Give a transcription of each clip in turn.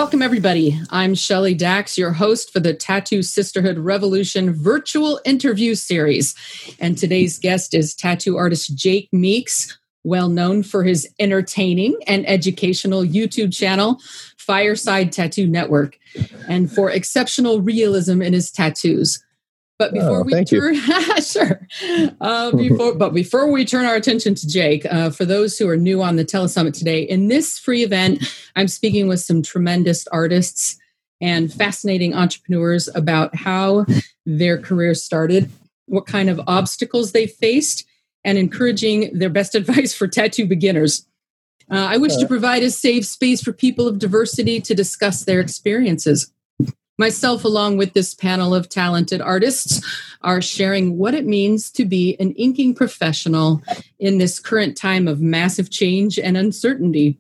Welcome, everybody. I'm Shelley Dax, your host for the Tattoo Sisterhood Revolution virtual interview series. And today's guest is tattoo artist Jake Meeks, well known for his entertaining and educational YouTube channel, Fireside Tattoo Network, and for exceptional realism in his tattoos. But before we turn, before we turn our attention to Jake, for those who are new on the Telesummit today, in this free event, I'm speaking with some tremendous artists and fascinating entrepreneurs about how their careers started, what kind of obstacles they faced, and encouraging their best advice for tattoo beginners. I wish to provide a safe space for people of diversity to discuss their experiences. Myself, along with this panel of talented artists, are sharing what it means to be an inking professional in this current time of massive change and uncertainty.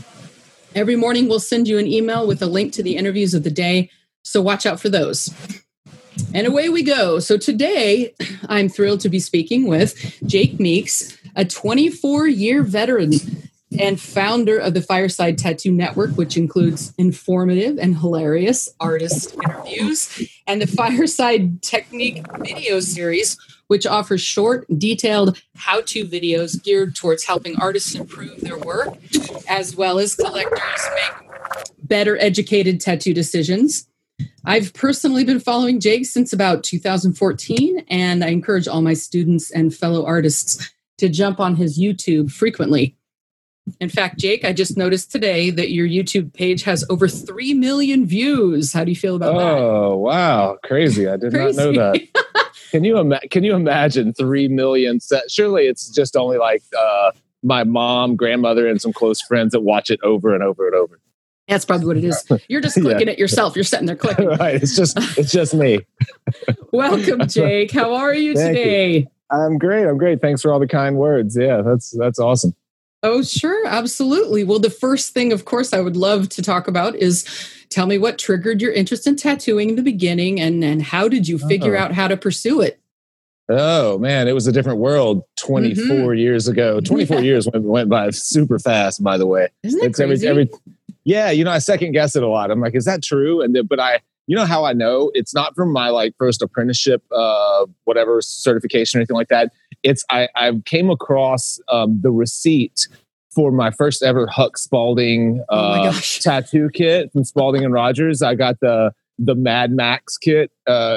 Every morning, we'll send you an email with a link to the interviews of the day, so watch out for those. And away we go. So today, I'm thrilled to be speaking with Jake Meeks, a 24-year veteran and founder of the Fireside Tattoo Network, which includes informative and hilarious artist interviews, and the Fireside Technique video series, which offers short, detailed how-to videos geared towards helping artists improve their work, as well as collectors make better educated tattoo decisions. I've personally been following Jake since about 2014, and I encourage all my students and fellow artists to jump on his YouTube frequently. In fact, Jake, I just noticed today that your YouTube page has over 3 million views. How do you feel about that? Oh, wow. Crazy. I did not know that. Can you imagine 3 million? Surely it's just only like my mom, grandmother, and some close friends that watch it over and over and over. That's probably what it is. You're just clicking it yourself. You're sitting there clicking. Right. It's just me. Welcome, Jake. How are you today? You. I'm great. Thanks for all the kind words. Yeah, that's awesome. Oh, sure. Absolutely. Well, the first thing, of course, I would love to talk about is tell me what triggered your interest in tattooing in the beginning and how did you figure out how to pursue it? Oh, man, it was a different world 24 years ago. 24 years went by super fast, by the way. Isn't that crazy? Yeah, I second guess it a lot. I'm like, is that true? But how I know? It's not from my first apprenticeship, whatever certification or anything like that. I came across the receipt for my first ever Huck Spalding tattoo kit from Spalding and Rogers. I got the Mad Max kit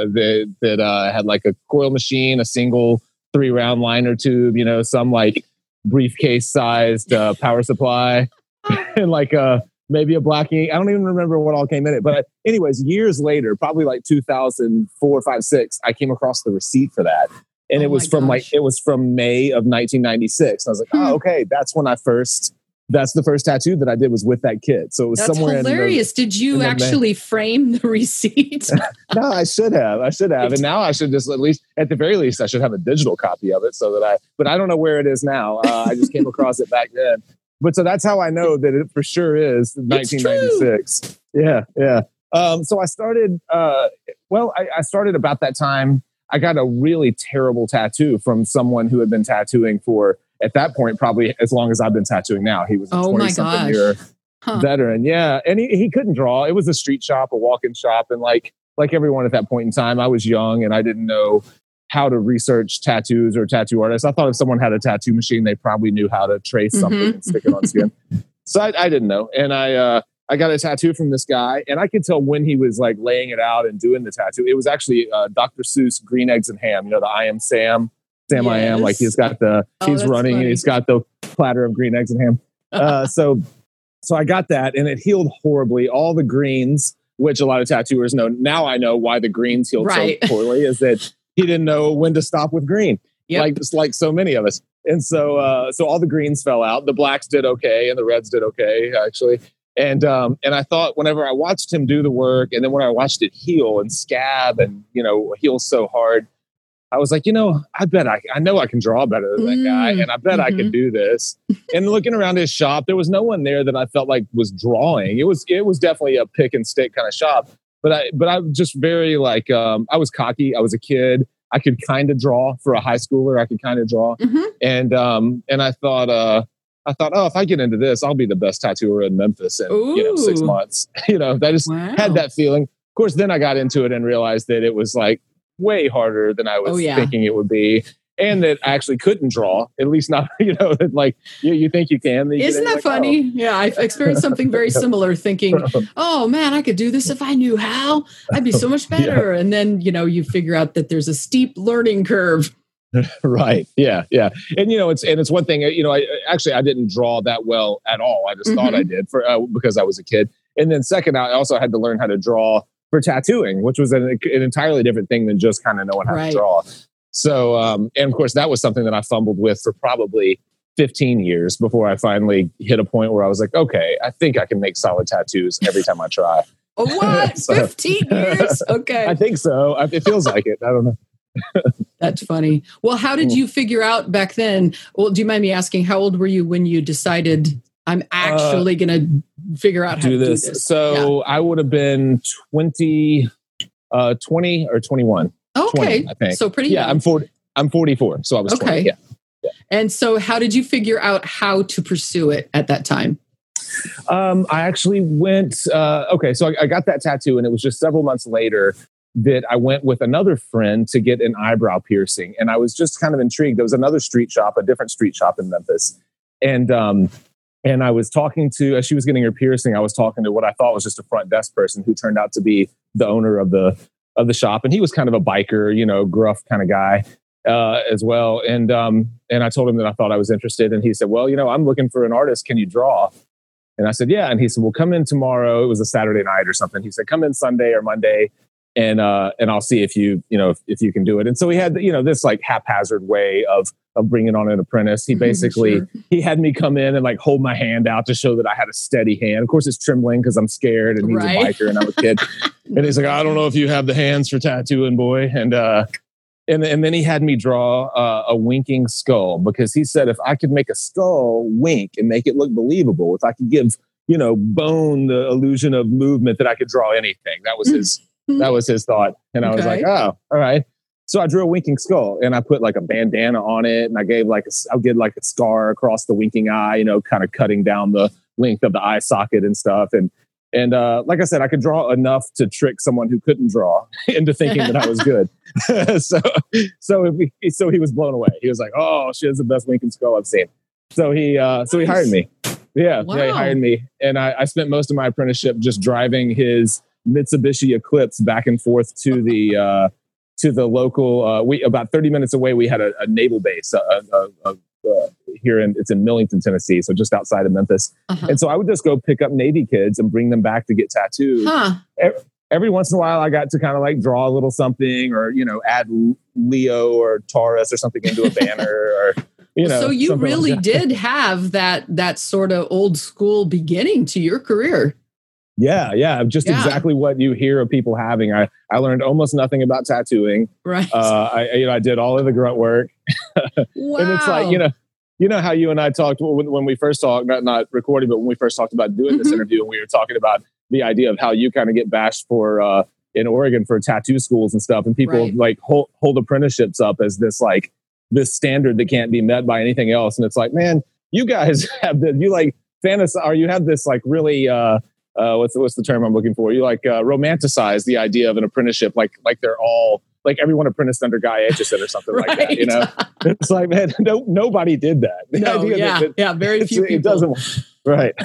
that had like a coil machine, a single 3-round liner tube, some briefcase sized power supply, and maybe a black ink. I don't even remember what all came in it. But anyways, years later, probably 2004, 5, 6, I came across the receipt for that. And it was from May of 1996. And I was like, oh, okay, that's the first tattoo that I did was with that kit. So it was somewhere hilarious. Did you actually frame the receipt? No, I should have. And now I should just at the very least, I should have a digital copy of it but I don't know where it is now. I just came across it back then. But so that's how I know that it for sure is 1996. Yeah. So I started, I started about that time. I got a really terrible tattoo from someone who had been tattooing for, at that point, probably as long as I've been tattooing now. He was a 20-something-year veteran. Yeah. And he couldn't draw. It was a street shop, a walk-in shop. And like everyone at that point in time, I was young and I didn't know how to research tattoos or tattoo artists. I thought if someone had a tattoo machine, they probably knew how to trace something and stick it on skin. So I didn't know. And I got a tattoo from this guy, and I could tell when he was laying it out and doing the tattoo. It was actually Dr. Seuss Green Eggs and Ham. The I Am Sam, Sam I Am. He's got he's running and he's got the platter of green eggs and ham. So I got that, and it healed horribly. All the greens, which a lot of tattooers know. Now I know why the greens healed so poorly, is that he didn't know when to stop with green. Yep. Like so many of us. And so all the greens fell out. The blacks did okay, and the reds did okay, actually. And I thought whenever I watched him do the work, and then when I watched it heal and scab and, heal so hard, I was like, I know I can draw better than that guy. And I bet I can do this. And looking around his shop, there was no one there that I felt like was drawing. It was definitely a pick and stick kind of shop. But I just very I was cocky. I was a kid. I could kind of draw for a high schooler. I could kind of draw. And I thought, I thought, oh, if I get into this, I'll be the best tattooer in Memphis in 6 months. I just had that feeling. Of course, then I got into it and realized that it was like way harder than I was thinking it would be. And that I actually couldn't draw, at least not, like you think you can. Isn't that funny? Yeah, I've experienced something very similar, thinking, oh man, I could do this if I knew how. I'd be so much better. And then, you figure out that there's a steep learning curve. Right. Yeah. Yeah. And, it's one thing, I didn't draw that well at all. I just thought I did because I was a kid. And then second, I also had to learn how to draw for tattooing, which was an entirely different thing than just kind of knowing how to draw. So, and of course, that was something that I fumbled with for probably 15 years before I finally hit a point where I was like, okay, I think I can make solid tattoos every time I try. Oh, what? 15 years? Okay. I think so. It feels like it. I don't know. That's funny. Well, how did you figure out back then? Well, do you mind me asking, how old were you when you decided I'm actually going to figure out how to do this? So I would have been 20 or 21. Okay. 20, I think. So pretty young. I'm 44. So I was 20. Yeah. And so how did you figure out how to pursue it at that time? I actually went, so I got that tattoo, and it was just several months later that I went with another friend to get an eyebrow piercing. And I was just kind of intrigued. There was another a different street shop in Memphis. And I was talking to, as she was getting her piercing, I was talking to what I thought was just a front desk person who turned out to be the owner of the shop. And he was kind of a biker, gruff kind of guy as well. And I told him that I thought I was interested. And he said, well, I'm looking for an artist. Can you draw? And I said, yeah. And he said, well, come in tomorrow. It was a Saturday night or something. He said, come in Sunday or Monday. And I'll see if you can do it. And so he had, this like haphazard way of bringing on an apprentice. He basically, he had me come in and like hold my hand out to show that I had a steady hand. Of course, it's trembling because I'm scared and he's a biker and I'm a kid. And he's like, I don't know if you have the hands for tattooing, boy. And then he had me draw a winking skull, because he said if I could make a skull wink and make it look believable, if I could give, bone the illusion of movement, that I could draw anything. That was his thought. And I was like, oh, all right. So I drew a winking skull, and I put like a bandana on it, and I gave I did like a scar across the winking eye, kind of cutting down the length of the eye socket and stuff. And like I said, I could draw enough to trick someone who couldn't draw into thinking that I was good. so he was blown away. He was like, oh, she has the best winking skull I've seen. So he hired me. Yeah. Wow. Yeah, he hired me. And I spent most of my apprenticeship just driving his Mitsubishi Eclipse back and forth to the local. About 30 minutes away, we had a naval base here it's in Millington, Tennessee, so just outside of Memphis. And so I would just go pick up Navy kids and bring them back to get tattooed. Every once in a while, I got to kind of like draw a little something, or add Leo or Taurus or something into a banner, or So you really did have that sort of old school beginning to your career. Yeah. Just exactly what you hear of people having. I learned almost nothing about tattooing. Right. I did all of the grunt work. Wow. And it's like, how you and I talked when we first talked, not recording, but when we first talked about doing this interview, and we were talking about the idea of how you kind of get bashed for in Oregon for tattoo schools and stuff. And people like hold apprenticeships up as this standard that can't be met by anything else. And it's like, man, you guys have you have this like really, what's the term I'm looking for? You like romanticize the idea of an apprenticeship, like they're all like everyone apprenticed under Guy Aitchison or something like that. It's like, man, nobody did that. Very few people. It doesn't. Right.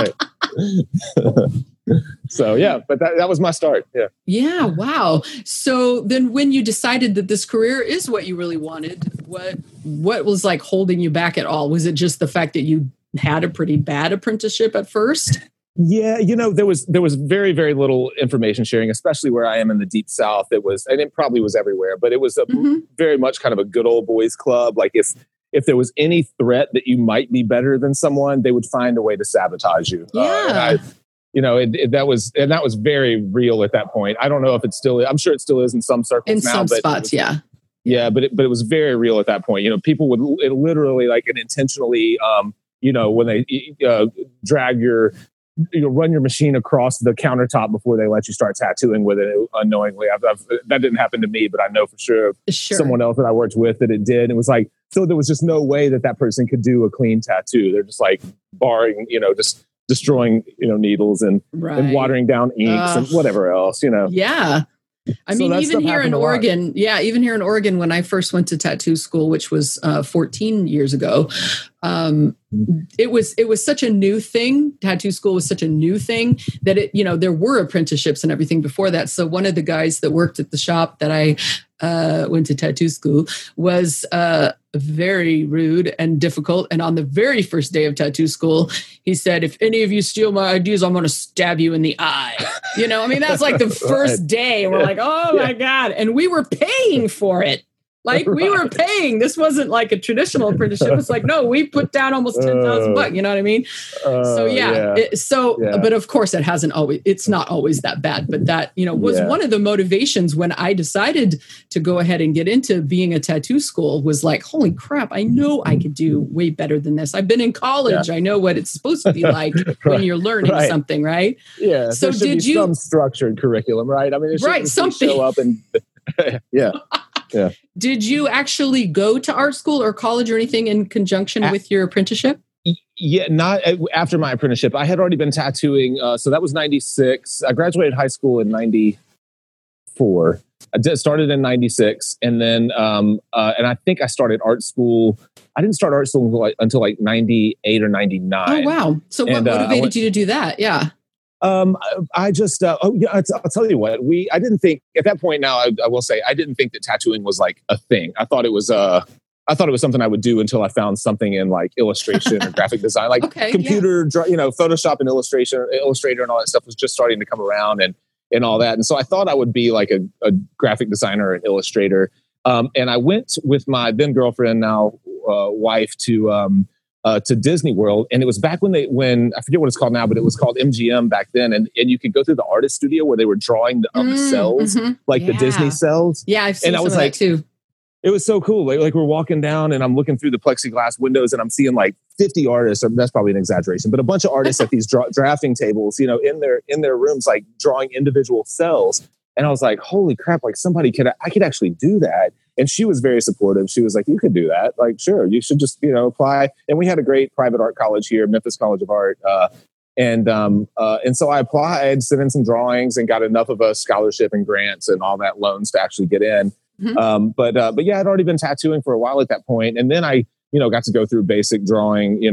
So yeah, but that was my start. Yeah. Wow. So then, when you decided that this career is what you really wanted, what was like holding you back at all? Was it just the fact that you had a pretty bad apprenticeship at first? Yeah, there was very, very little information sharing, especially where I am in the Deep South. And it probably was everywhere, but it was very much kind of a good old boys club. Like if there was any threat that you might be better than someone, they would find a way to sabotage you. Yeah. That was very real at that point. I don't know if it still is. I'm sure it still is in some circles in some spots. Yeah, but it was very real at that point. People would literally like and intentionally, when they drag your run your machine across the countertop before they let you start tattooing with it unknowingly. That didn't happen to me, but I know for sure someone else that I worked with that it did. It was like, so there was just no way that person could do a clean tattoo. They're just like barring, just destroying, needles and watering down inks and whatever else, Yeah. I mean, even here in Oregon, when I first went to tattoo school, which was 14 years ago, it was such a new thing. Tattoo school was such a new thing that there were apprenticeships and everything before that. So one of the guys that worked at the shop that I went to tattoo school was very rude and difficult. And on the very first day of tattoo school, he said, "If any of you steal my ideas, I'm going to stab you in the eye." That's like the first day. We're like, oh my God. And we were paying for it. Like we were paying. This wasn't like a traditional apprenticeship. It's like, no, we put down almost $10,000. You know what I mean? But of course it's not always that bad. But that, was one of the motivations when I decided to go ahead and get into being a tattoo school was like, holy crap, I know I could do way better than this. I've been in college. I know what it's supposed to be like when you're learning something, right? Yeah. So did you some structured curriculum, right? I mean, it something show up and yeah. Yeah. Did you actually go to art school or college or anything in conjunction with your apprenticeship? Yeah, not after my apprenticeship. I had already been tattooing. So that was 96. I graduated high school in 94. I started in 96. And then, and I think I started art school. I didn't start art school until like 98 or 99. Oh, wow. So what motivated you to do that? Yeah. I just, I'll tell you what, I didn't think at that point now, I will say, I didn't think that tattooing was like a thing. I thought it was something I would do until I found something in like illustration or graphic design, like computer, Photoshop and Illustrator and all that stuff was just starting to come around and all that. And so I thought I would be like a graphic designer or an illustrator. And I went with my then girlfriend, now wife, to Disney World. And it was back when I forget what it's called now, but it was called MGM back then. And you could go through the artist studio where they were drawing the cells, the Disney cells. Yeah, I've seen some of that too. It was so cool. Like we're walking down and I'm looking through the plexiglass windows and I'm seeing like 50 artists. That's probably an exaggeration, but a bunch of artists at these drafting tables, in their rooms, like drawing individual cells. And I was like, holy crap, like I could actually do that. And she was very supportive. She was like, you could do that. Like, sure, you should just, apply. And we had a great private art college here, Memphis College of Art. And so I applied, sent in some drawings and got enough of a scholarship and grants and all that loans to actually get in. Mm-hmm. But yeah, I'd already been tattooing for a while at that point. And then I, got to go through basic drawing,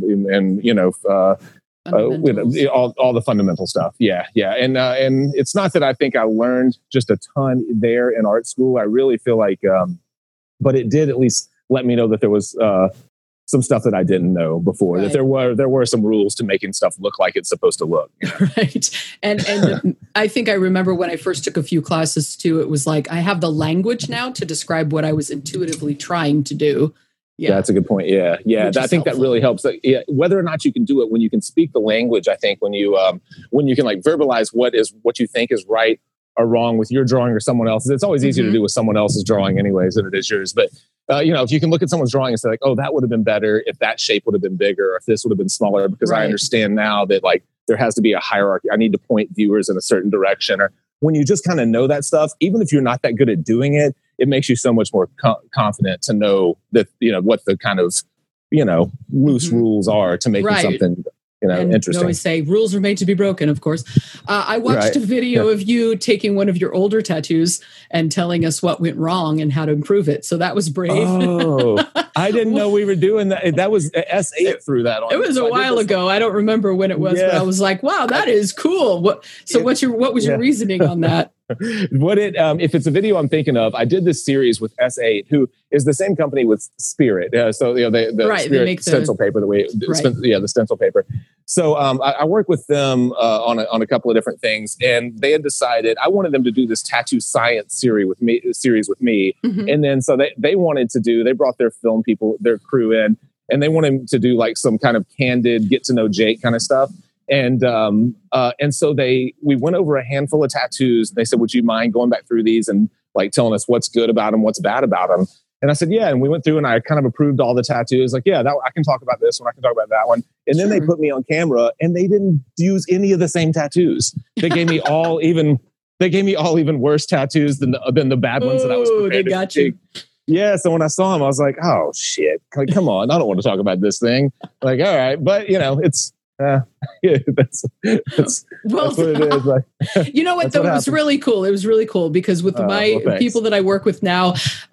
all the fundamental stuff. Yeah. And it's not that I think I learned just a ton there in art school. I really feel like, but it did at least let me know that there was some stuff that I didn't know before, that there were some rules to making stuff look like it's supposed to look. Right. And I think I remember when I first took a few classes too, it was like, I have the language now to describe what I was intuitively trying to do. Yeah, that's a good point. Yeah. I think that really helps. Whether or not you can do it, when you can speak the language, I think when you can like verbalize what you think is right or wrong with your drawing or someone else's, it's always easier to do with someone else's drawing anyways than it is yours. But if you can look at someone's drawing and say like, oh, that would have been better if that shape would have been bigger, or if this would have been smaller, because I understand now that like there has to be a hierarchy. I need to point viewers in a certain direction. Or when you just kind of know that stuff, even if you're not that good at doing it, it makes you so much more confident to know that, what the kind of, loose rules are to make something, and interesting. You always say rules are made to be broken, of course. I watched a video of you taking one of your older tattoos and telling us what went wrong and how to improve it. So that was brave. Oh, I didn't know we were doing that. That was S8 through that on. It was a while ago. I don't remember when it was, but I was like, wow, that is cool. What was your reasoning on that? If it's a video I'm thinking of, I did this series with S8, who is the same company with Spirit. The Spirit stencil paper, the stencil paper. So I work with them on a couple of different things, and they had decided I wanted them to do this tattoo science series with me. Mm-hmm. And then so they brought their film people, their crew in, and they wanted to do like some kind of candid get to know Jake kind of stuff. And so we went over a handful of tattoos. They said, would you mind going back through these and like telling us what's good about them, what's bad about them? And I said, yeah. And we went through and I kind of approved all the tattoos. Like, yeah, I can talk about this one. I can talk about that one. And then they put me on camera and they didn't use any of the same tattoos. They gave me all even worse tattoos than the bad ones that I was prepared they got you. Yeah. So when I saw him, I was like, oh shit, like, come on. I don't want to talk about this thing. Like, all right. But it's, that's what it is. Like, you know what, though, it was really cool. It was really cool because with my people that I work with now,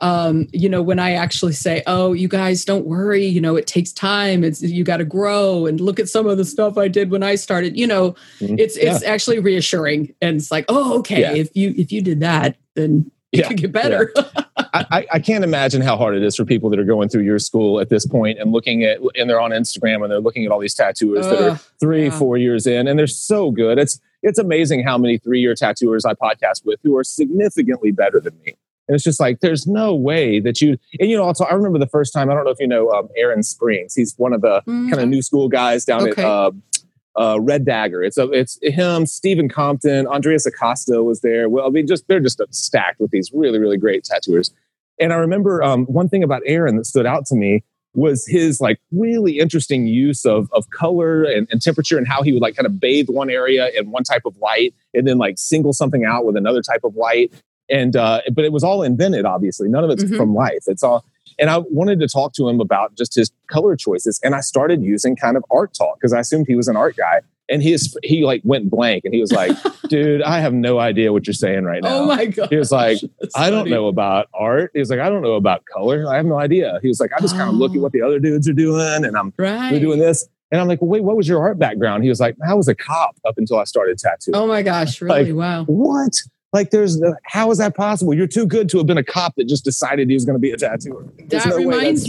when I actually say, oh, you guys don't worry, it takes time. You got to grow and look at some of the stuff I did when I started, it's actually reassuring. And it's like, oh, okay. Yeah. If you did that, then it could get better. Yeah. I can't imagine how hard it is for people that are going through your school at this point and and they're on Instagram and they're looking at all these tattooers that are 3-4 years in, and they're so good. It's amazing how many 3-year tattooers I podcast with who are significantly better than me. And it's just like, there's no way that also, I remember the first time, I don't know if you know Aaron Springs. He's one of the kind of new school guys down at Red Dagger. It's him, Stephen Compton, Andreas Acosta was there. Well, they're just stacked with these really, really great tattooers. And I remember one thing about Aaron that stood out to me was his like really interesting use of color and temperature, and how he would like kind of bathe one area in one type of light and then like single something out with another type of light. And but it was all invented, obviously. None of it's from life. It's all. And I wanted to talk to him about just his color choices. And I started using kind of art talk because I assumed he was an art guy. And he like went blank and he was like, dude, I have no idea what you're saying right now. Oh my God. He was like, I don't know about art. He was like, I don't know about color. I have no idea. He was like, I just kind of look at what the other dudes are doing and we're doing this. And I'm like, well, wait, what was your art background? He was like, I was a cop up until I started tattooing. Oh my gosh. Really? Like, wow. What? Like, how is that possible? You're too good to have been a cop that just decided he was going to be a tattooer. That reminds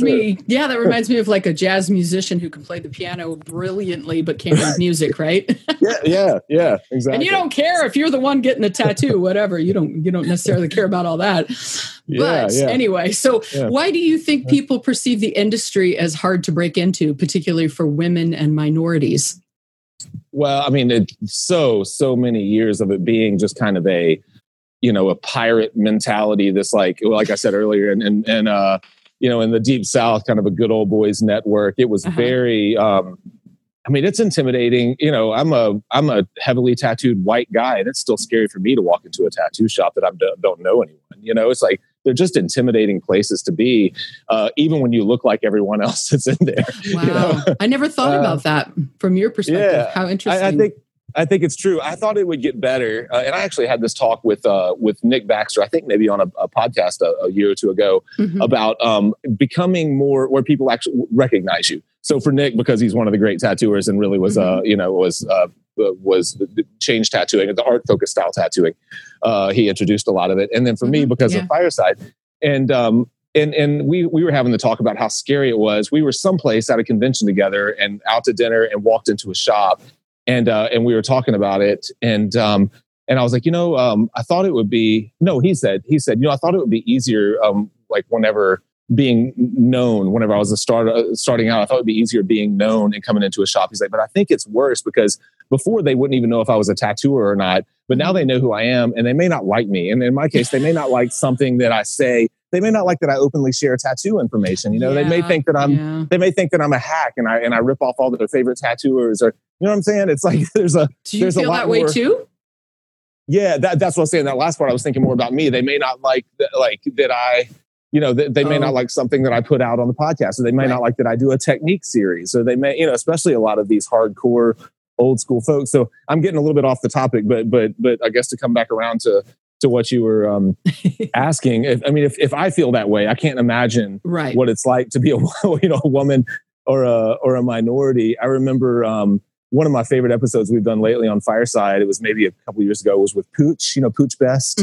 me of like a jazz musician who can play the piano brilliantly, but can't read music, right? yeah, exactly. And you don't care if you're the one getting the tattoo, whatever. You don't necessarily care about all that. But anyway, so why do you think people perceive the industry as hard to break into, particularly for women and minorities? Well, I mean, it's so many years of it being just kind of a pirate mentality. This like I said earlier, and in the Deep South, kind of a good old boys network. It was very, it's intimidating. I'm a heavily tattooed white guy, and it's still scary for me to walk into a tattoo shop that I don't know anyone. It's like, they're just intimidating places to be, even when you look like everyone else that's in there. Wow. I never thought about that from your perspective. Yeah, how interesting. I think it's true. I thought it would get better. And I actually had this talk with Nick Baxter, I think maybe on a podcast a year or two ago, about becoming more where people actually recognize you. So for Nick, because he's one of the great tattooers and really was, was change tattooing, the art focused style tattooing. He introduced a lot of it. And then for me, because of Fireside, and we were having the talk about how scary it was. We were someplace at a convention together and out to dinner and walked into a shop, and we were talking about it. And I was like, I thought it would be, no, he said, I thought it would be easier, like whenever being known, whenever I was starting out, I thought it'd be easier being known and coming into a shop. He's like, but I think it's worse because before they wouldn't even know if I was a tattooer or not, but now they know who I am and they may not like me. And in my case, they may not like something that I say. They may not like that I openly share tattoo information. They may think that I'm a hack and I rip off all their favorite tattooers, or, you know what I'm saying? It's like, do you feel that way too? Yeah, that's what I'm saying. That last part, I was thinking more about me. They may not like that I, they may not like something that I put out on the podcast, or they may not like that I do a technique series, or they may, especially a lot of these hardcore old school folks. So I'm getting a little bit off the topic, but I guess to come back around to what you were asking, if I feel that way, I can't imagine what it's like to be a woman or a minority. I remember one of my favorite episodes we've done lately on Fireside, it was maybe a couple years ago, was with Pooch, Pooch Best.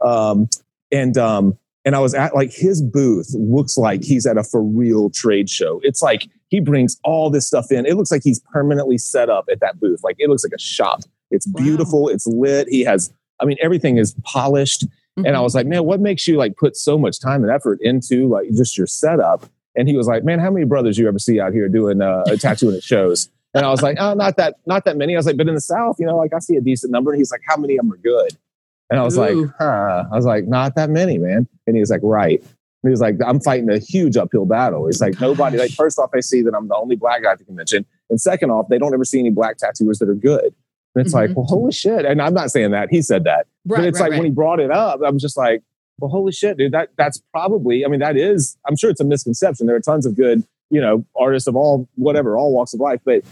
And I was at, like, his booth looks like he's at a for real trade show. It's like he brings all this stuff in. It looks like he's permanently set up at that booth. Like, it looks like a shop. It's beautiful. It's lit. He has, everything is polished. And I was like, man, what makes you like put so much time and effort into like just your setup? And he was like, man, how many brothers you ever see out here doing tattooing at shows? And I was like, oh, not that many. I was like, but in the South, like I see a decent number. And he's like, how many of them are good? And I was like, I was like, not that many, man. And he was like, right. He was like, I'm fighting a huge uphill battle. It's like nobody, like, first off, they see that I'm the only black guy at the convention. And second off, they don't ever see any black tattooers that are good. And it's like, well, holy shit. And I'm not saying that. He said that. But it's when he brought it up, I'm just like, well, holy shit, dude, that's probably, I mean, that is, I'm sure it's a misconception. There are tons of good, artists of all walks of life. But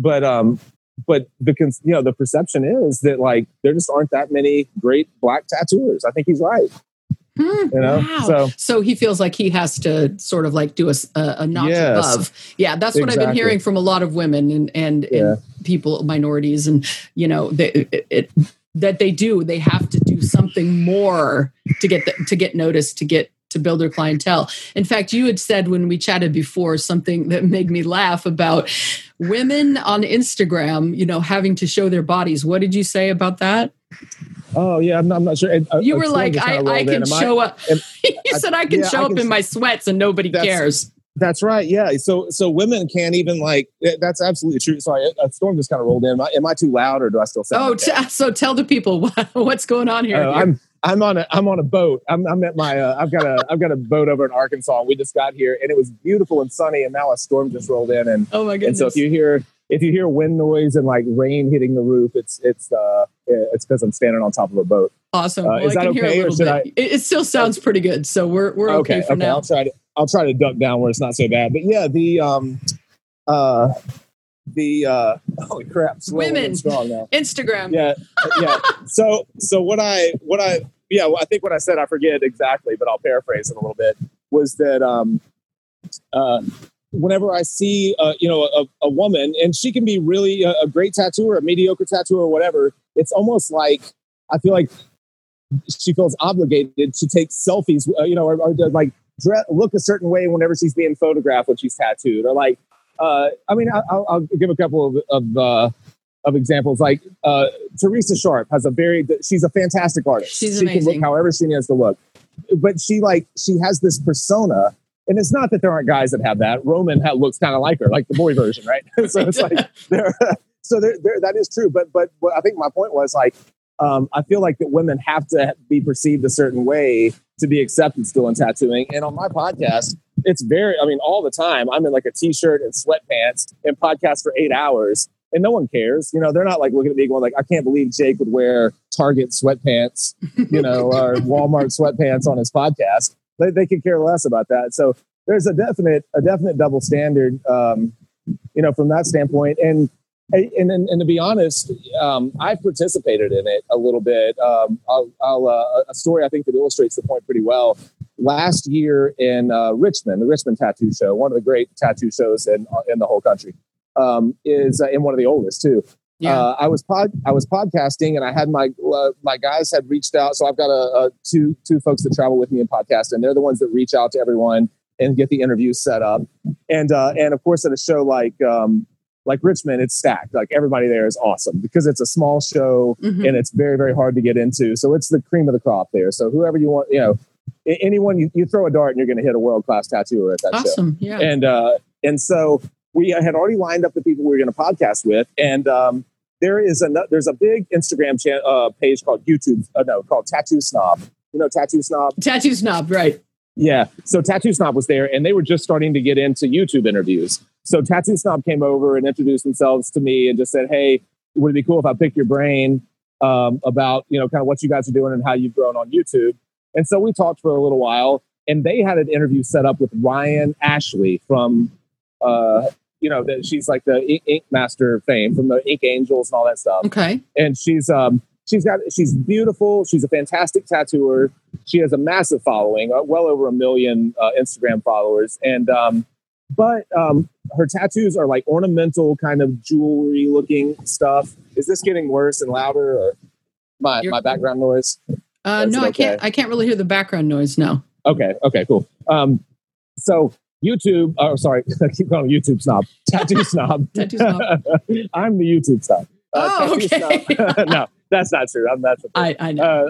the perception is that, like, there just aren't that many great black tattooers. I think he's right. Wow. So he feels like he has to sort of like do a notch above. Yeah, that's what I've been hearing from a lot of women and people, minorities, and that they do. They have to do something more to get noticed, to build their clientele. In fact, you had said when we chatted before something that made me laugh about women on Instagram, having to show their bodies. What did you say about that? Oh yeah, I'm not sure. You were like, I can show up. You said I can show up in my sweats and nobody cares. That's right. Yeah. So women can't even, like. That's absolutely true. Sorry, a storm just kind of rolled in. Am I too loud, or do I still sound? So tell the people what's going on here. I'm on a boat. I'm at my. I've got a boat over in Arkansas. And we just got here, and it was beautiful and sunny. And now a storm just rolled in. And oh my goodness! And so if you hear wind noise and, like, rain hitting the roof, it's because I'm standing on top of a boat. Awesome. Is that okay, or should I? It still sounds pretty good, so we're okay for now. I'll try to duck down where it's not so bad. But yeah, holy crap, women strong now. Instagram. Yeah. So I think what I said, I forget exactly, but I'll paraphrase it a little bit. Was that whenever I see, a woman, and she can be really a great tattooer, a mediocre tattooer, or whatever, it's almost like I feel like she feels obligated to take selfies, or to, like, look a certain way whenever she's being photographed when she's tattooed, or like, I'll give a couple of examples. Like Teresa Sharp she's a fantastic artist. She's she amazing. Can look however she needs to look, but she has this persona. And it's not that there aren't guys that have that. Roman looks kind of like her, like the boy version, right? So it's like that is true. But I think my point was, like, I feel like that women have to be perceived a certain way to be accepted still in tattooing. And on my podcast, it's all the time I'm in, like, a t-shirt and sweatpants and podcast for 8 hours, and no one cares. They're not, like, looking at me going, like, I can't believe Jake would wear Target sweatpants, or Walmart sweatpants on his podcast. They could care less about that. So there's a definite double standard, from that standpoint. And to be honest, I've participated in it a little bit. A story I think that illustrates the point pretty well. Last year in Richmond, the Richmond Tattoo Show, one of the great tattoo shows in the whole country, is in one of the oldest too. Yeah. I was podcasting, and I had my guys had reached out. So I've got two folks that travel with me in podcast, and they're the ones that reach out to everyone and get the interviews set up. And of course, at a show like Richmond, it's stacked. Like, everybody there is awesome because it's a small show, and it's very, very hard to get into. So it's the cream of the crop there. So whoever you want, anyone you throw a dart and you're going to hit a world-class tattooer at that show. Awesome. Yeah. And so we had already lined up the people we were going to podcast with, and there's a big Instagram page called called Tattoo Snob. Tattoo Snob? Tattoo Snob, right. Yeah. So Tattoo Snob was there, and they were just starting to get into YouTube interviews. So Tattoo Snob came over and introduced themselves to me and just said, hey, would it be cool if I picked your brain about, kind of what you guys are doing and how you've grown on YouTube? And so we talked for a little while, and they had an interview set up with Ryan Ashley from, she's like the Ink Master fame from the Ink Angels and all that stuff. Okay. And she's beautiful. She's a fantastic tattooer. She has a massive following, well over 1 million Instagram followers. And, but her tattoos are like ornamental kind of jewelry looking stuff. Is this getting worse and louder, or my background noise? No, okay? I can't really hear the background noise now. Okay, cool. So YouTube, I keep calling YouTube Snob. Tattoo Snob. Tattoo Snob. I'm the YouTube Snob. Okay. No, that's not true. I know.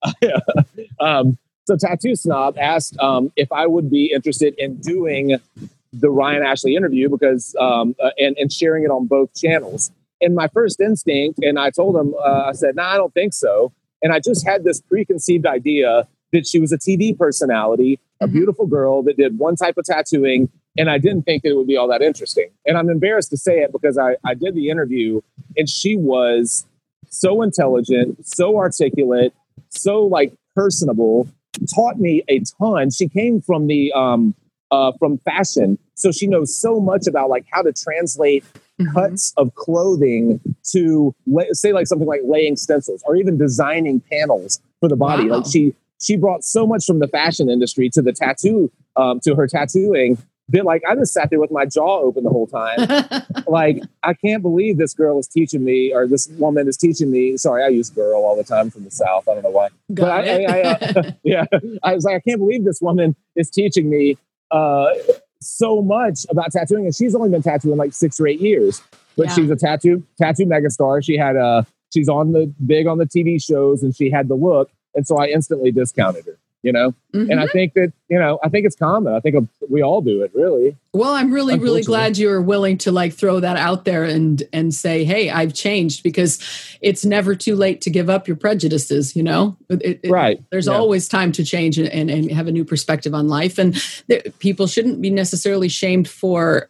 So Tattoo Snob asked if I would be interested in doing the Ryan Ashley interview because and sharing it on both channels. And my first instinct, and I told him, I said, I don't think so. And I just had this preconceived idea that she was a TV personality, a beautiful girl that did one type of tattooing. And I didn't think that it would be all that interesting. And I'm embarrassed to say it because I did the interview and she was so intelligent, so articulate, so like personable, taught me a ton. She came from the from fashion, so she knows so much about like how to translate cuts of clothing to say like something like laying stencils or even designing panels for the body. Wow. Like she brought so much from the fashion industry to the tattoo, to her tattooing. That like I just sat there with my jaw open the whole time. Like, I can't believe this girl is teaching me, or this woman is teaching me. Sorry, I use girl all the time from the South. I don't know why. Got it. Yeah, I was like, I can't believe this woman is teaching me so much about tattooing, and she's only been tattooing like 6 or 8 years. But she's a tattoo megastar. She had she's big on the TV shows, and she had the look, and so I instantly discounted her. You know, and I think that, I think it's common. I think we all do it, really. Well, I'm really glad you're willing to like throw that out there and say, hey, I've changed, because it's never too late to give up your prejudices. Right. There's always time to change and have a new perspective on life. And people shouldn't be necessarily shamed for,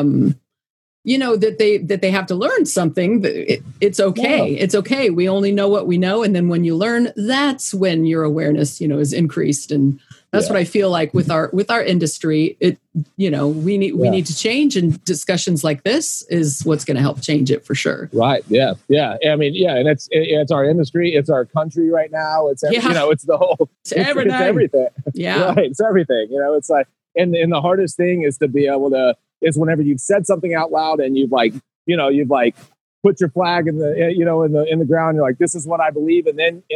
that they have to learn something. It's okay. Yeah. It's okay. We only know what we know. And then when you learn, that's when your awareness, is increased. And that's what I feel like with our industry. We need to change, and discussions like this is what's going to help change it for sure. Right. Yeah. Yeah. I mean, yeah. And it's our industry. It's our country right now. It's, it's the whole, it's everything. Yeah. Right. It's everything, it's like, and the hardest thing is to be able to, is whenever you've said something out loud and you've put your flag in the ground. You're like, this is what I believe. And then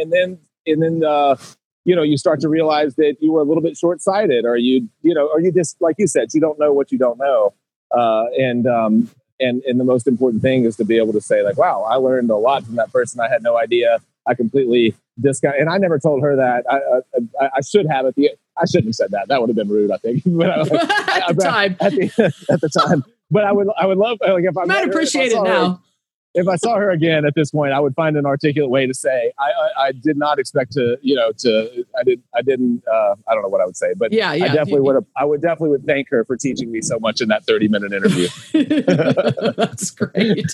you start to realize that you were a little bit short-sighted, or you just, like you said, you don't know what you don't know. And the most important thing is to be able to say like, wow, I learned a lot from that person. I had no idea. I completely discount. And I never told her that. I should have I shouldn't have said that. That would have been rude, I think. But at the time. But I would love, like, if I might appreciate it now. If I saw her again at this point, I would find an articulate way to say, I did not expect to, I didn't, I don't know what I would say, but I definitely would thank her for teaching me so much in that 30-minute interview. That's great.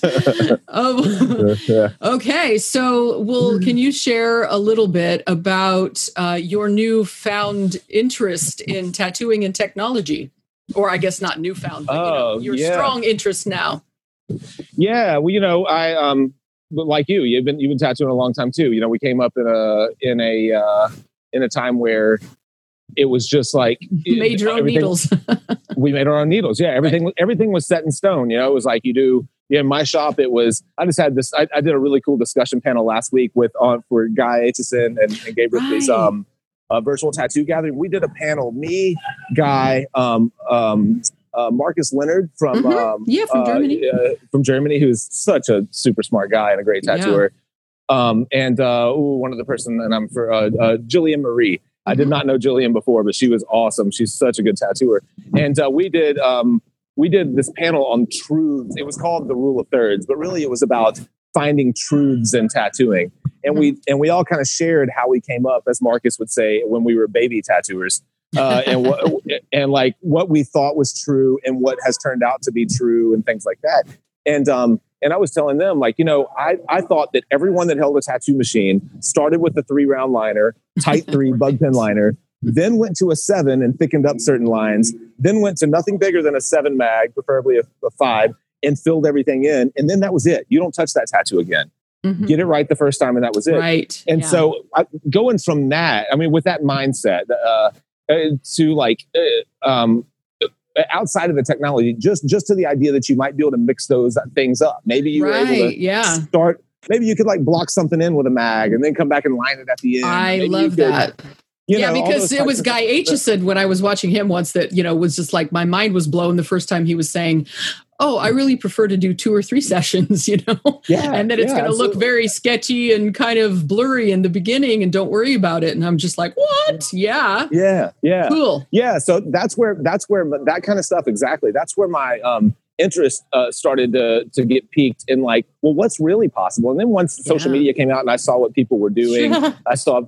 Okay. So, can you share a little bit about your newfound interest in tattooing and technology? Or I guess not newfound, but your strong interest now. Yeah, well, like you've been tattooing a long time too. We came up in a time where it was just like made your own needles. We made our own needles. Yeah, everything was set in stone. It was like you do. Yeah, in my shop, it was. I just had this. I did a really cool discussion panel last week for Guy Aitchison and Gabe Ripley's virtual tattoo gathering. We did a panel. Me, Guy, Marcus Leonard from Germany. From Germany, who's such a super smart guy and a great tattooer. And one other person, and I'm for Jillian Marie. I did not know Jillian before, but she was awesome. She's such a good tattooer. And we did this panel on truths. It was called The Rule of Thirds, but really it was about finding truths in tattooing. And we all kind of shared how we came up, as Marcus would say, when we were baby tattooers. And what we thought was true and what has turned out to be true and things like that. And I was telling them, like, I thought that everyone that held a tattoo machine started with the 3-round liner, tight 3 bug pen liner, then went to a 7 and thickened up certain lines, then went to nothing bigger than a 7 mag, preferably a 5, and filled everything in. And then that was it. You don't touch that tattoo again. Get it right the first time, and that was it. Right. And so going from that, I mean, with that mindset to like outside of the technology, just to the idea that you might be able to mix those things up. Maybe you were able to start. Maybe you could like block something in with a mag and then come back and line it at the end. I love that. Because it was Guy Aitchison when I was watching him once that, was just like my mind was blown the first time he was saying, oh, I really prefer to do 2 or 3 sessions, and that it's going to look very sketchy and kind of blurry in the beginning, and don't worry about it. And I'm just like, what? Yeah. Cool. Yeah. So that's where that kind of stuff. Exactly. That's where my interest started to get piqued in like, well, what's really possible? And then once social media came out and I saw what people were doing, I saw,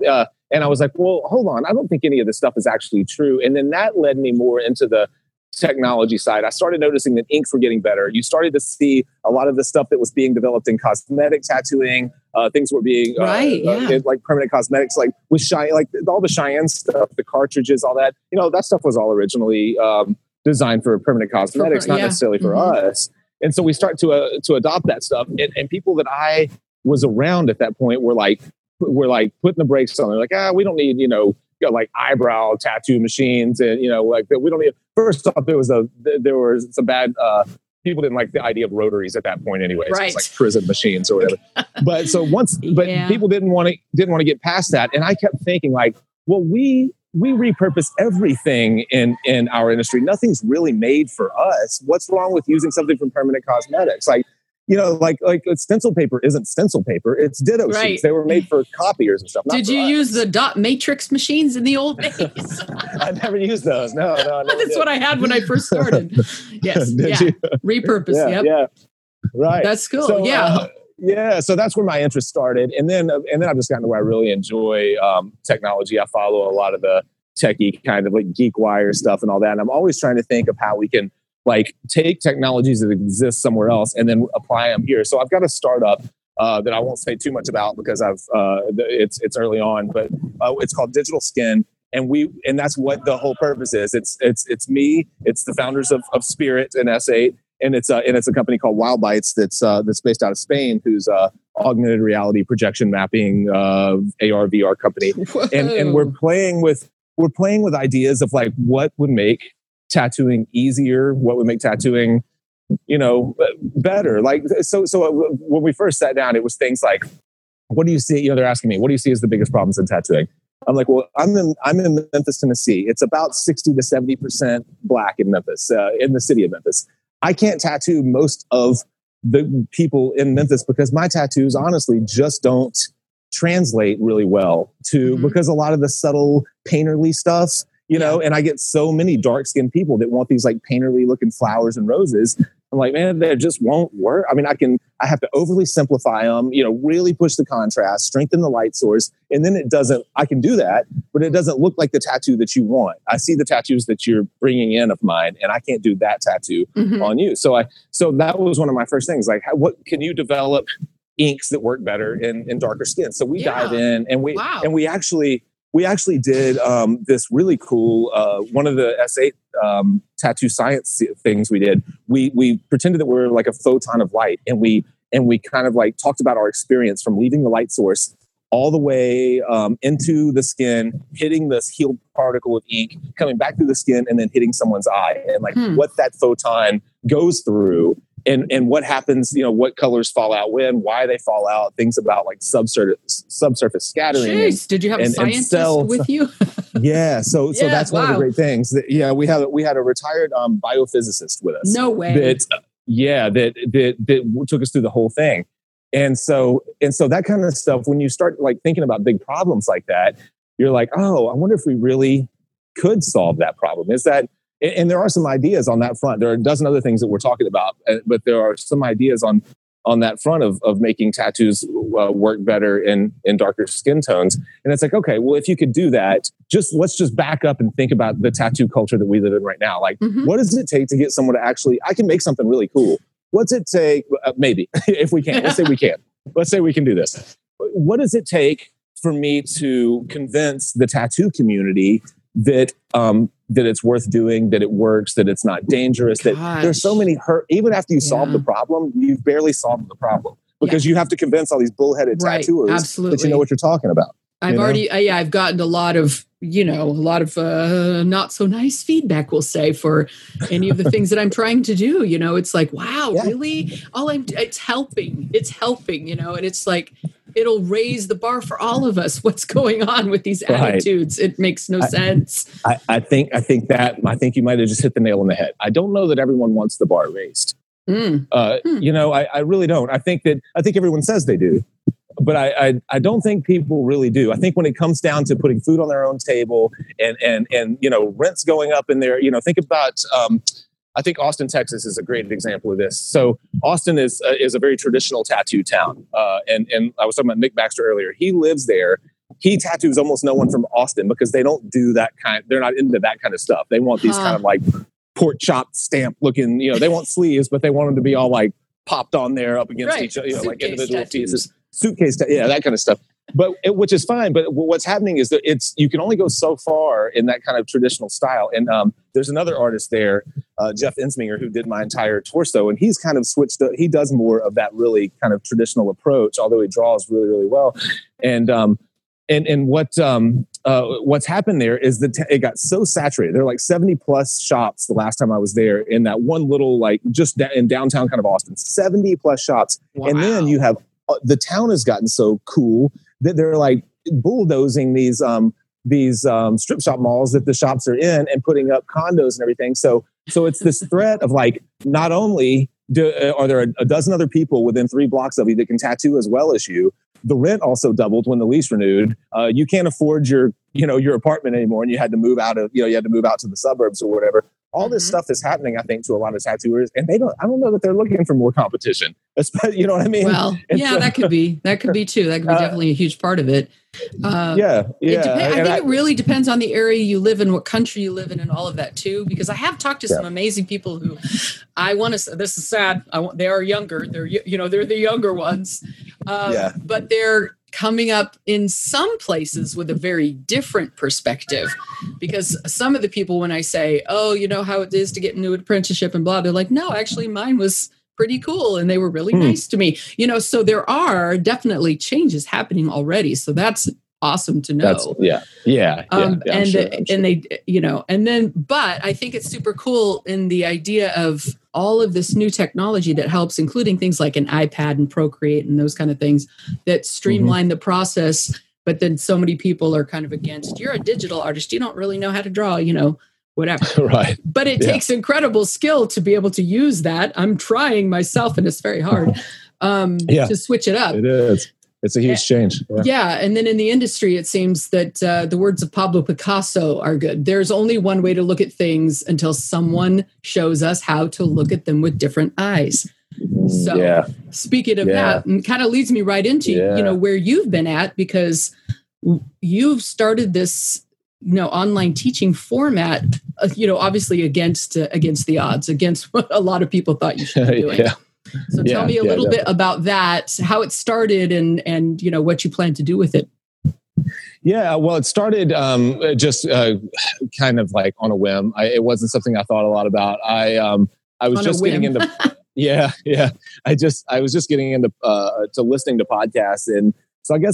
And I was like, well, hold on. I don't think any of this stuff is actually true. And then that led me more into the technology side. I started noticing that inks were getting better. You started to see a lot of the stuff that was being developed in cosmetic tattooing. Things were being like permanent cosmetics, like with Cheyenne, like all the Cheyenne stuff, the cartridges, all that. That stuff was all originally designed for permanent cosmetics, not necessarily for us. And so we start to adopt that stuff. And people that I was around at that point were like putting the brakes on. They're like, we don't need like eyebrow tattoo machines, and like we don't need. First off, there was some bad. People didn't like the idea of rotaries at that point, anyway. Right. So it's like prison machines or whatever. But people didn't want to get past that, and I kept thinking like, well, we repurpose everything in our industry. Nothing's really made for us. What's wrong with using something from permanent cosmetics? Like stencil paper isn't stencil paper. It's ditto sheets. They were made for copiers and stuff. Did you use the dot matrix machines in the old days? I never used those. No. That's what I had when I first started. Yes. You? Repurpose. Yeah. Right. That's cool. So, so that's where my interest started. And then I've just gotten to where I really enjoy technology. I follow a lot of the techie kind of like GeekWire stuff and all that. And I'm always trying to think of how we can like take technologies that exist somewhere else and then apply them here. So I've got a startup that I won't say too much about because it's early on, but it's called Digital Skin, and that's what the whole purpose is. It's me. It's the founders of Spirit and S8, and it's a company called Wild Bites that's based out of Spain, who's augmented reality projection mapping AR VR company, and we're playing with ideas of like what would make tattooing easier, what would make tattooing, better. Like, so when we first sat down, it was things like, what do you see? They're asking me, what do you see as the biggest problems in tattooing? I'm like, well, I'm in Memphis, Tennessee. It's about 60 to 70% Black in Memphis, in the city of Memphis. I can't tattoo most of the people in Memphis because my tattoos honestly just don't translate really well because a lot of the subtle painterly stuff, and I get so many dark-skinned people that want these like painterly looking flowers and roses. I'm like, man, that just won't work. I mean, I have to overly simplify them, really push the contrast, strengthen the light source. And then I can do that, but it doesn't look like the tattoo that you want. I see the tattoos that you're bringing in of mine, and I can't do that tattoo on you. So that was one of my first things. Like, what can you develop inks that work better in darker skin? So we dive in and we actually did this really cool, one of the S8 tattoo science things we did. We pretended that we were like a photon of light, and we kind of like talked about our experience from leaving the light source all the way into the skin, hitting this healed particle of ink, coming back through the skin, and then hitting someone's eye, and like what that photon goes through. And what happens, what colors fall out when, why they fall out, things about like subsurface scattering. Jeez, did you have a scientist with you? Yeah, so that's one of the great things. We had a retired biophysicist with us. No way. That took us through the whole thing. And so that kind of stuff, when you start like thinking about big problems like that, you're like, oh, I wonder if we really could solve that problem. And there are some ideas on that front. There are a dozen other things that we're talking about, but there are some ideas on that front of making tattoos work better in darker skin tones. And it's like, okay, well, if you could do that, let's just back up and think about the tattoo culture that we live in right now. Like, what does it take to get someone to actually, I can make something really cool. What's it take? Maybe if we can, let's say we can. Let's say we can do this. What does it take for me to convince the tattoo community that it's worth doing, that it works, that it's not dangerous, that there's so many hurt. Even after you solve the problem, you've barely solved the problem because you have to convince all these bullheaded tattooers that you know what you're talking about. I've gotten a lot of not so nice feedback, we'll say, for any of the things that I'm trying to do. It's like, wow, really? It's helping, and it's like, it'll raise the bar for all of us. What's going on with these attitudes? It makes no sense. I think you might have just hit the nail on the head. I don't know that everyone wants the bar raised. I really don't. I think everyone says they do, but I don't think people really do. I think when it comes down to putting food on their own table and rents going up in there, think about, I think Austin, Texas is a great example of this. So Austin is a very traditional tattoo town. And I was talking about Nick Baxter earlier. He lives there he tattoos almost no one from Austin because they don't do that kind. They're not into that kind of stuff. They want these kind of like pork chop stamp looking, they want sleeves, but they want them to be all like popped on there up against each other, like individual pieces, that kind of stuff. But which is fine. But what's happening is that you can only go so far in that kind of traditional style. And there's another artist there, Jeff Ensminger, who did my entire torso, and he's kind of switched. He does more of that really kind of traditional approach, although he draws really, really well. And what's happened there is that it got so saturated. There are like 70 plus shops the last time I was there in that one little, like just in downtown kind of Austin, 70 plus shops. Wow. And then you have the town has gotten so cool that they're like bulldozing these strip shop malls that the shops are in and putting up condos and everything. So it's this threat of like, not only are there a dozen other people within 3 blocks of you that can tattoo as well as you, the rent also doubled when the lease renewed. You can't afford your apartment anymore, and you had to move out to the suburbs or whatever. All this stuff is happening, I think, to a lot of tattooers, and I don't know that they're looking for more competition. You know what I mean? Well, that could be too. That could be definitely a huge part of it. I think it really depends on the area you live in, what country you live in, and all of that too. Because I have talked to some amazing people who this is sad. They are younger. They're the younger ones, but they're coming up in some places with a very different perspective, because some of the people, when I say, oh, you know how it is to get into an apprenticeship and blah, they're like, no, actually mine was pretty cool. And they were really nice to me, so there are definitely changes happening already. So that's awesome to know. But I think it's super cool in the idea of all of this new technology that helps, including things like an iPad and Procreate and those kind of things that streamline the process. But then so many people are kind of against, you're a digital artist, you don't really know how to draw, whatever. Right. But it takes incredible skill to be able to use that. I'm trying myself, and it's very hard to switch it up. It is. It's a huge change. Yeah. And then in the industry, it seems that the words of Pablo Picasso are good. There's only one way to look at things until someone shows us how to look at them with different eyes. So speaking of that, it kind of leads me right into, where you've been at, because you've started this, online teaching format, obviously against the odds, against what a lot of people thought you should be doing. So tell me a little bit about that, how it started and what you plan to do with it. Yeah, well, it started just kind of like on a whim. It wasn't something I thought a lot about. I was just getting into I was just getting into to listening to podcasts, and so I guess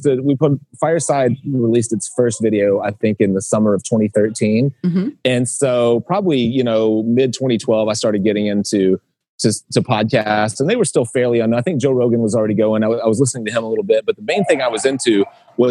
Fireside released its first video, I think, in the summer of 2013, and so probably mid 2012 I started getting into to podcasts, and they were still fairly unknown. I think Joe Rogan was already going. I was listening to him a little bit, but the main thing I was into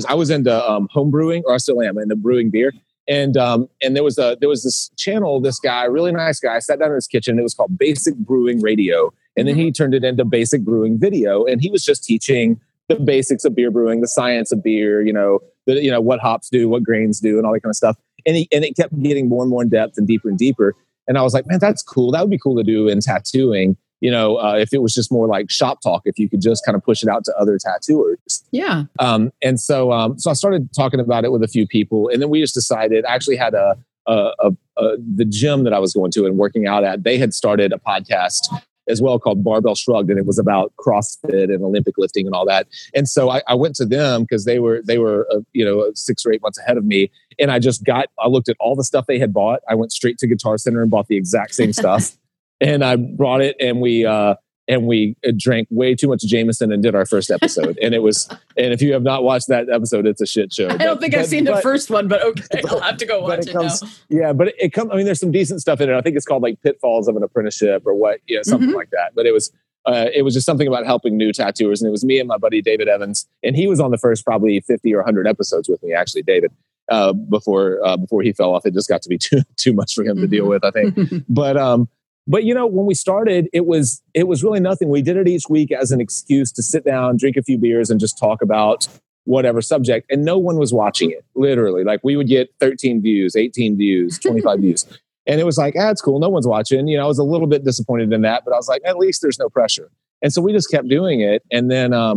home brewing, or I still am, into brewing beer. And there was this channel, this guy, really nice guy, sat down in his kitchen. It was called Basic Brewing Radio, and then he turned it into Basic Brewing Video, and he was just teaching the basics of beer brewing, the science of beer, what hops do, what grains do, and all that kind of stuff. And it kept getting more and more in depth and deeper and deeper. And I was like, man, that's cool. That would be cool to do in tattooing, if it was just more like shop talk, if you could just kind of push it out to other tattooers. Yeah. So I started talking about it with a few people, and then we just decided, I actually had the gym that I was going to and working out at, they had started a podcast as well called Barbell Shrugged, and it was about CrossFit and Olympic lifting and all that. And so I went to them because they were 6 or 8 months ahead of me, and I looked at all the stuff they had bought. I went straight to Guitar Center and bought the exact same stuff, and I brought it, and we drank way too much Jameson and did our first episode. And if you have not watched that episode, it's a shit show. I don't think I've seen the first one, but okay, I'll have to go watch it now. Yeah, but it comes. I mean, there's some decent stuff in it. I think it's called like Pitfalls of an Apprenticeship or something like that. But it was just something about helping new tattooers, and it was me and my buddy David Evans, and he was on the first probably 50 or 100 episodes with me. Actually, David, before he fell off, it just got to be too much for him to deal with, I think. But when we started, it was really nothing. We did it each week as an excuse to sit down, drink a few beers, and just talk about whatever subject. And no one was watching it, literally. Like, we would get 13 views, 18 views, 25 views. And it was like, it's cool. No one's watching. I was a little bit disappointed in that, but I was like, at least there's no pressure. And so we just kept doing it. And then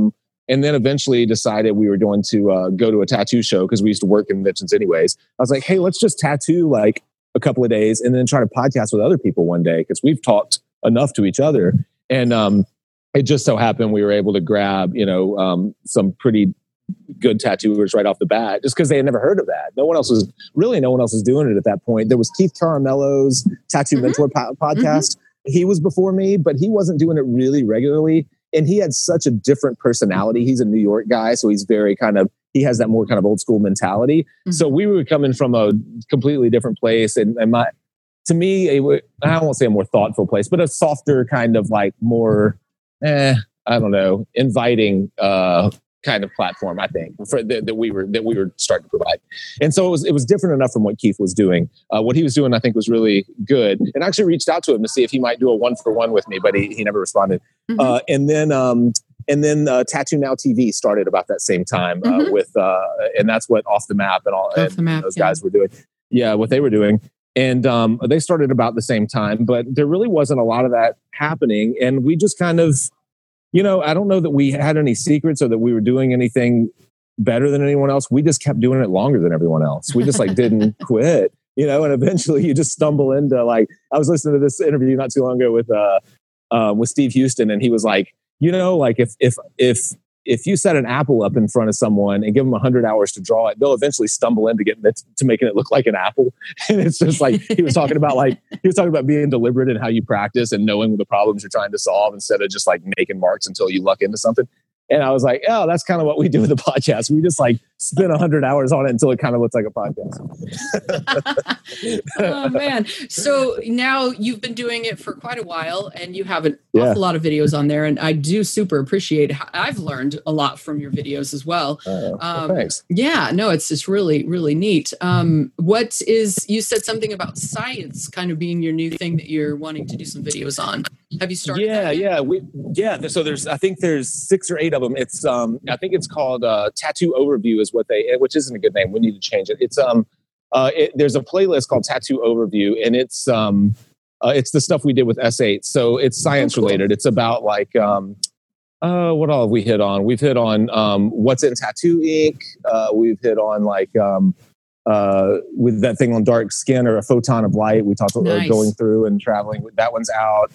And then eventually decided we were going to go to a tattoo show because we used to work conventions anyways. I was like, hey, let's just tattoo like a couple of days and then try to podcast with other people one day because we've talked enough to each other. And it just so happened we were able to grab, some pretty good tattooers right off the bat just because they had never heard of that. No one else was doing it at that point. There was Keith Caramello's Tattoo Mentor podcast. He was before me, but he wasn't doing it really regularly. And he had such a different personality. He's a New York guy, so he's very he has that more kind of old school mentality. Mm-hmm. So we were coming from a completely different place. And to me, I won't say a more thoughtful place, but a softer kind of like more, I don't know, inviting kind of platform, I think, that we were starting to provide. And so it was different enough from what Keith was doing. What he was doing, I think, was really good. And I actually reached out to him to see if he might do a 1-for-1 with me, but he never responded. Mm-hmm. And then Tattoo Now TV started about that same time and that's what Off the Map and those guys were doing. Yeah, what they were doing. And they started about the same time, but there really wasn't a lot of that happening. And we just kind of, I don't know that we had any secrets or that we were doing anything better than anyone else. We just kept doing it longer than everyone else. We just didn't quit, and eventually you just stumble into I was listening to this interview not too long ago with Steve Houston. And he was like, if you set an apple up in front of someone and give them 100 hours to draw it, they'll eventually stumble into to making it look like an apple. And it's just he was talking about being deliberate in how you practice and knowing the problems you're trying to solve instead of just making marks until you luck into something. And I was like, oh, that's kind of what we do with the podcast. We just spend 100 hours on it until it kind of looks like a podcast. Oh, man. So now you've been doing it for quite a while and you have an awful lot of videos on there. And I do super appreciate I've learned a lot from your videos as well. Thanks. Yeah, no, it's just really, really neat. You said something about science kind of being your new thing that you're wanting to do some videos on. Have you started? Yeah. So there's 6 or 8 of them. It's I think it's called Tattoo Overview is which isn't a good name. We need to change it. It's there's a playlist called Tattoo Overview, and it's the stuff we did with S8. So it's science related. It's about what all have we hit on? We've hit on what's in tattoo ink. We've hit on with that thing on dark skin or a photon of light. We talked about going through and traveling. That one's out.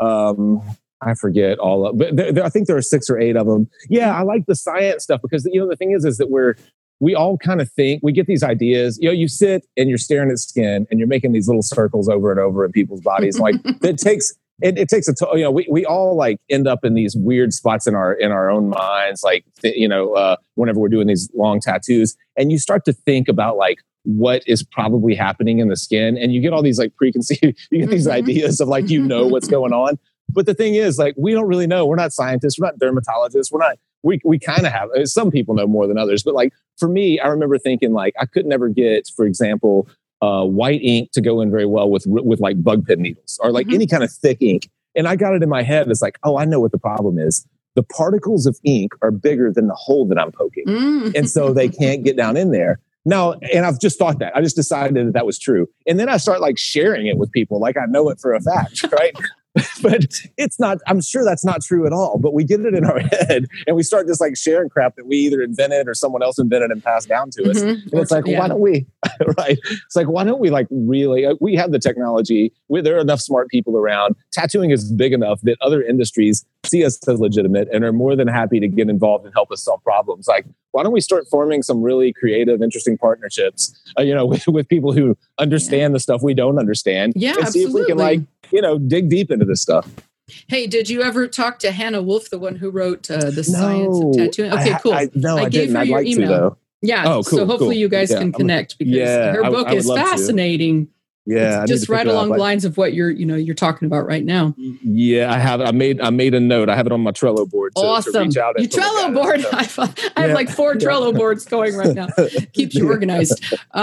I forget all of, but I think there are 6 or 8 of them. Yeah, I like the science stuff because the thing is that we all kind of think we get these ideas. You sit and you're staring at skin and you're making these little circles over and over in people's bodies. It takes a toll. We all end up in these weird spots in our own minds. Whenever we're doing these long tattoos, and you start to think about what is probably happening in the skin, and you get all these preconceived. You get these ideas of what's going on. But the thing is, we don't really know. We're not scientists. We're not dermatologists. We kind of have, some people know more than others. But for me, I remember thinking I could never get, for example, white ink to go in very well with bug pin needles or any kind of thick ink. And I got it in my head. It's I know what the problem is. The particles of ink are bigger than the hole that I'm poking. And so they can't get down in there. Now, and I've just thought that. I just decided that was true. And then I start sharing it with people I know it for a fact, right? But it's not, I'm sure that's not true at all, but we get it in our head and we start just sharing crap that we either invented or someone else invented and passed down to us. And it's why don't we, right? It's why don't we really, we have the technology, there are enough smart people around. Tattooing is big enough that other industries see us as legitimate and are more than happy to get involved and help us solve problems. Why don't we start forming some really creative, interesting partnerships, with people who understand the stuff we don't understand. Yeah, and see absolutely. if we can dig deep into this stuff. Hey, did you ever talk to Hannah Wolf, the one who wrote The Science of Tattooing? Okay, cool. I gave her your email. Though. Yeah, cool, so hopefully you guys can connect because her book is fascinating. Yeah, it's just right along the lines of what you're talking about right now. Yeah, I have. I made a note. I have it on my Trello board. Awesome. To reach out. Your Trello board. I have 4 Trello boards going right now. Keeps you organized.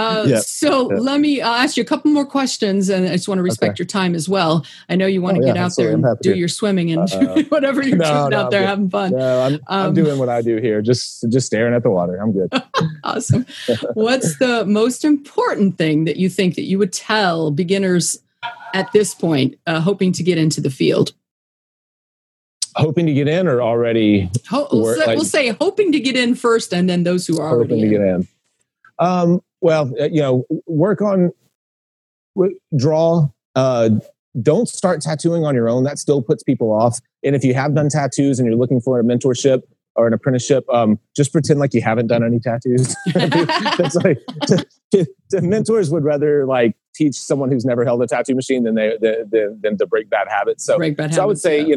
So let me ask you a couple more questions, and I just want to respect your time as well. I know you want to get out there and do your swimming and whatever you're doing out there, having fun. No, I'm doing what I do here, just staring at the water. I'm good. Awesome. What's the most important thing that you think that you would tell beginners at this point hoping to get into the field? hoping to get in or already? We'll say hoping to get in first, and then those who are already hoping to get in. Work on draw. Don't start tattooing on your own. That still puts people off. And if you have done tattoos and you're looking for a mentorship or an apprenticeship, just pretend like you haven't done any tattoos. That's like the mentors would rather like teach someone who's never held a tattoo machine than to break bad habits. So I would say,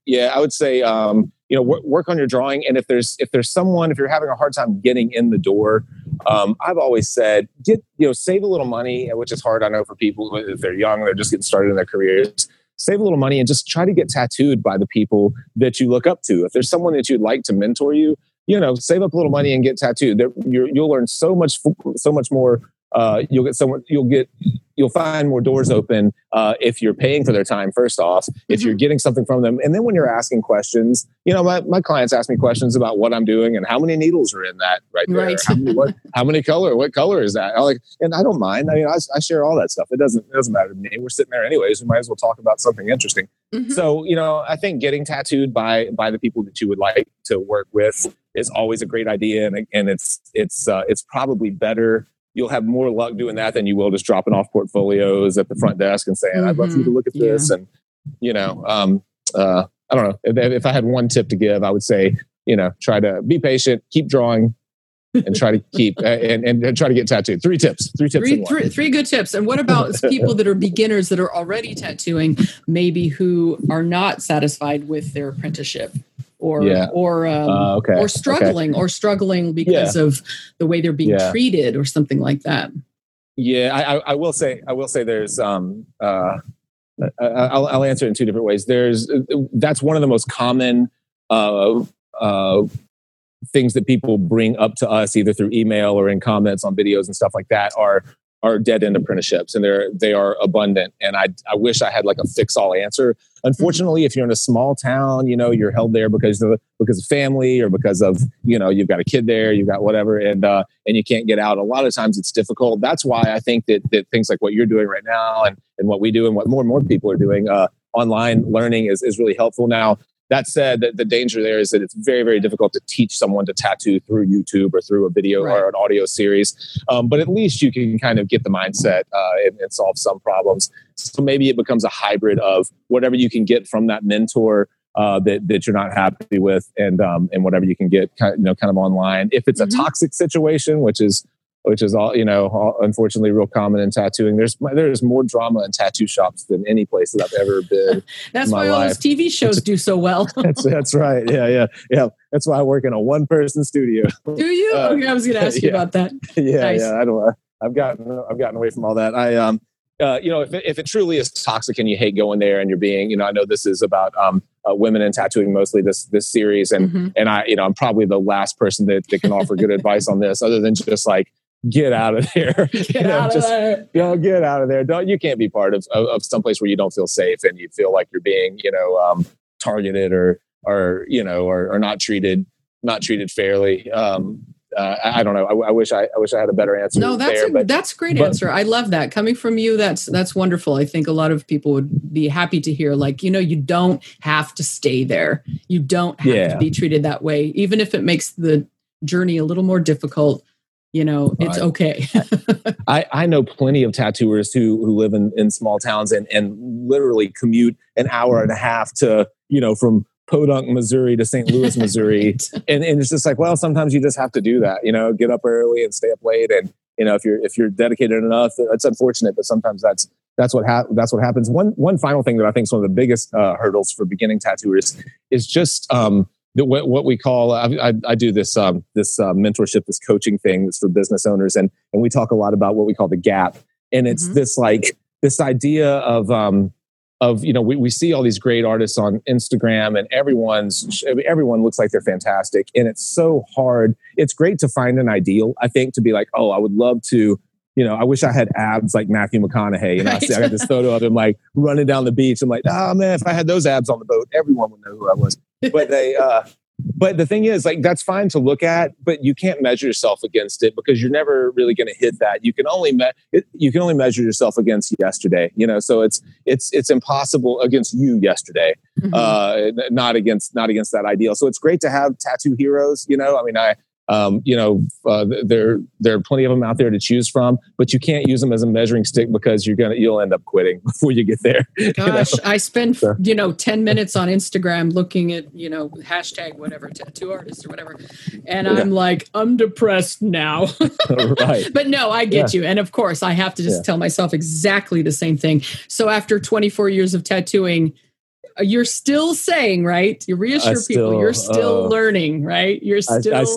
work on your drawing. And if you're having a hard time getting in the door, I've always said, save a little money, which is hard. I know for people if they're young, they're just getting started in their careers. Save a little money and just try to get tattooed by the people that you look up to. If there's someone that you'd like to mentor you, save up a little money and get tattooed. You'll learn so much more. You'll find more doors open if you're paying for their time. First off, if you're getting something from them, and then when you're asking questions, my clients ask me questions about what I'm doing and how many needles are in that right there. Right. How many color? What color is that? And I don't mind. I mean, I share all that stuff. It doesn't matter to me. We're sitting there anyways. We might as well talk about something interesting. Mm-hmm. So I think getting tattooed by the people that you would like to work with is always a great idea, and it's probably better. You'll have more luck doing that than you will just dropping off portfolios at the front desk and saying, I'd love for you to look at this. And, I don't know. If I had one tip to give, I would say, try to be patient, keep drawing, and try to keep, and try to get tattooed. Three tips. Three good tips. And what about people that are beginners that are already tattooing, maybe who are not satisfied with their apprenticeship? Or struggling because of the way they're being treated or something like that. Yeah, I will say there's I'll answer it in two different ways. That's one of the most common things that people bring up to us either through email or in comments on videos and stuff like that are dead end apprenticeships, and they are abundant. And I wish I had like a fix all answer. Unfortunately, if you're in a small town, you're held there because of family or because of, you've got a kid there, you've got whatever, and you can't get out. A lot of times it's difficult. That's why I think that things like what you're doing right now and what we do and what more and more people are doing, online learning is really helpful. Now, that said, the danger there is that it's very, very difficult to teach someone to tattoo through YouTube or through a video or an audio series. But at least you can kind of get the mindset and solve some problems. So maybe it becomes a hybrid of whatever you can get from that mentor that you're not happy with, and whatever you can get kind of online. If it's a toxic situation, which is all, unfortunately real common in tattooing. There's more drama in tattoo shops than any place that I've ever been. That's why all those TV shows do so well. That's right. Yeah. That's why I work in a one-person studio. Do you? Okay, I was going to ask you about that. Yeah, nice. Yeah. I don't. I've gotten away from all that. If it truly is toxic and you hate going there and you're being, I know this is about women in tattooing mostly this series, and I'm probably the last person that can offer good advice on this, other than just like, get out of there. Get out of there. You can't be part of someplace where you don't feel safe and you feel like you're being, targeted or not treated fairly. I don't know. I wish I had a better answer. No, that's a great answer. I love that coming from you. That's wonderful. I think a lot of people would be happy to hear, like, you don't have to stay there. You don't have to be treated that way, even if it makes the journey a little more difficult. It's okay. I know plenty of tattooers who live in small towns and literally commute an hour and a half to, from Podunk, Missouri to St. Louis, Missouri. Right. And it's just like, well, sometimes you just have to do that, get up early and stay up late. And, if you're dedicated enough, it's unfortunate, but sometimes that's what happens. One final thing that I think is one of the biggest hurdles for beginning tattooers is just, what we call, I do this mentorship, this coaching thing that's for business owners. And we talk a lot about what we call the gap. And it's this idea of we see all these great artists on Instagram and everyone looks like they're fantastic. And it's so hard. It's great to find an ideal, I think, to be like, oh, I would love to, I wish I had abs like Matthew McConaughey. Right. I got this photo of him like running down the beach. I'm like, oh man, if I had those abs on the boat, everyone would know who I was. But But the thing is, like, that's fine to look at, but you can't measure yourself against it because you're never really going to hit that. You can only measure yourself against yesterday, so it's impossible against you yesterday, not against that ideal. So it's great to have tattoo heroes, there are plenty of them out there to choose from, but you can't use them as a measuring stick because you'll end up quitting before you get there. Gosh, I spend 10 minutes on Instagram looking at hashtag whatever tattoo artist or whatever, and I'm like, I'm depressed now. Right. But no, I get you, and of course I have to just tell myself exactly the same thing. So after 24 years of tattooing, you're still saying, right? You reassure people you're still learning, right? You're still. I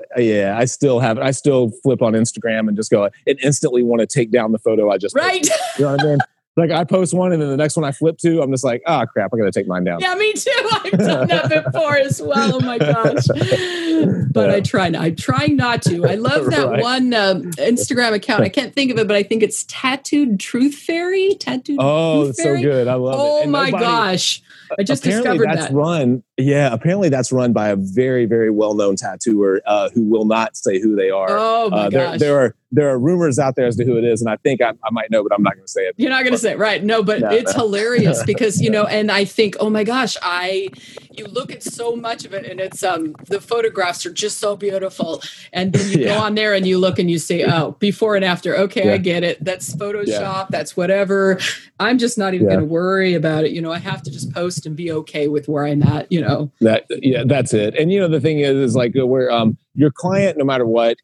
still flip on Instagram and just go and instantly want to take down the photo I just posted. You know what I mean? Like I post one and then the next one I flip to, I'm just like, crap, I got to take mine down. Yeah, me too. I've done that before as well. Oh my gosh. But I try not to. I love that one Instagram account. I can't think of it, but I think it's Tattooed Truth Fairy. Truth Fairy. So good. I love it. Oh my gosh. I just discovered that. Apparently that's run by a very, very well-known tattooer who will not say who they are. Oh my gosh. There are rumors out there as to who it is, and I think I might know, but I'm not going to say it. You're not going to say it, right? No, but it's hilarious because and I think, oh my gosh, you look at so much of it, and it's the photographs are just so beautiful, and then you go on there and you look and you say, before and after. Okay, I get it. That's Photoshop. That's whatever. I'm just not even going to worry about it. I have to just post and be okay with where I'm at. That's it. And the thing is like where your client, no matter what,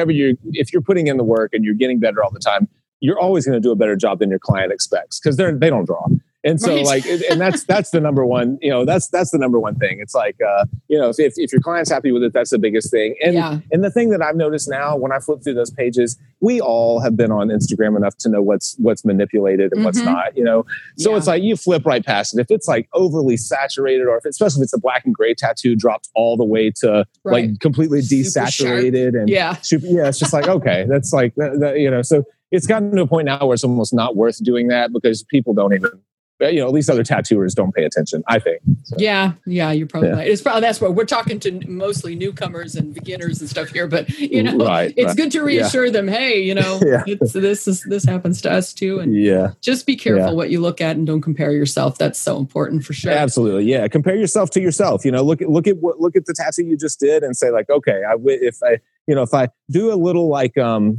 if you're putting in the work and you're getting better all the time, you're always going to do a better job than your client expects because they don't draw. And so and that's the number one, that's the number one thing. It's like, if your client's happy with it, that's the biggest thing. And the thing that I've noticed now when I flip through those pages, we all have been on Instagram enough to know what's manipulated and what's not, So it's like you flip right past it. If it's like overly saturated or especially if it's a black and gray tattoo dropped all the way to like completely desaturated and it's just like, okay, that's like, so it's gotten to a point now where it's almost not worth doing that because people don't even, at least other tattooers don't pay attention, I think. So. Yeah, you're probably right. It's probably that's what we're talking to mostly newcomers and beginners and stuff here. But it's good to reassure them. Hey, this happens to us too, and just be careful what you look at and don't compare yourself. That's so important for sure. Absolutely, yeah. Compare yourself to yourself. Look at the tattoo you just did and say like, okay, if I do a little like,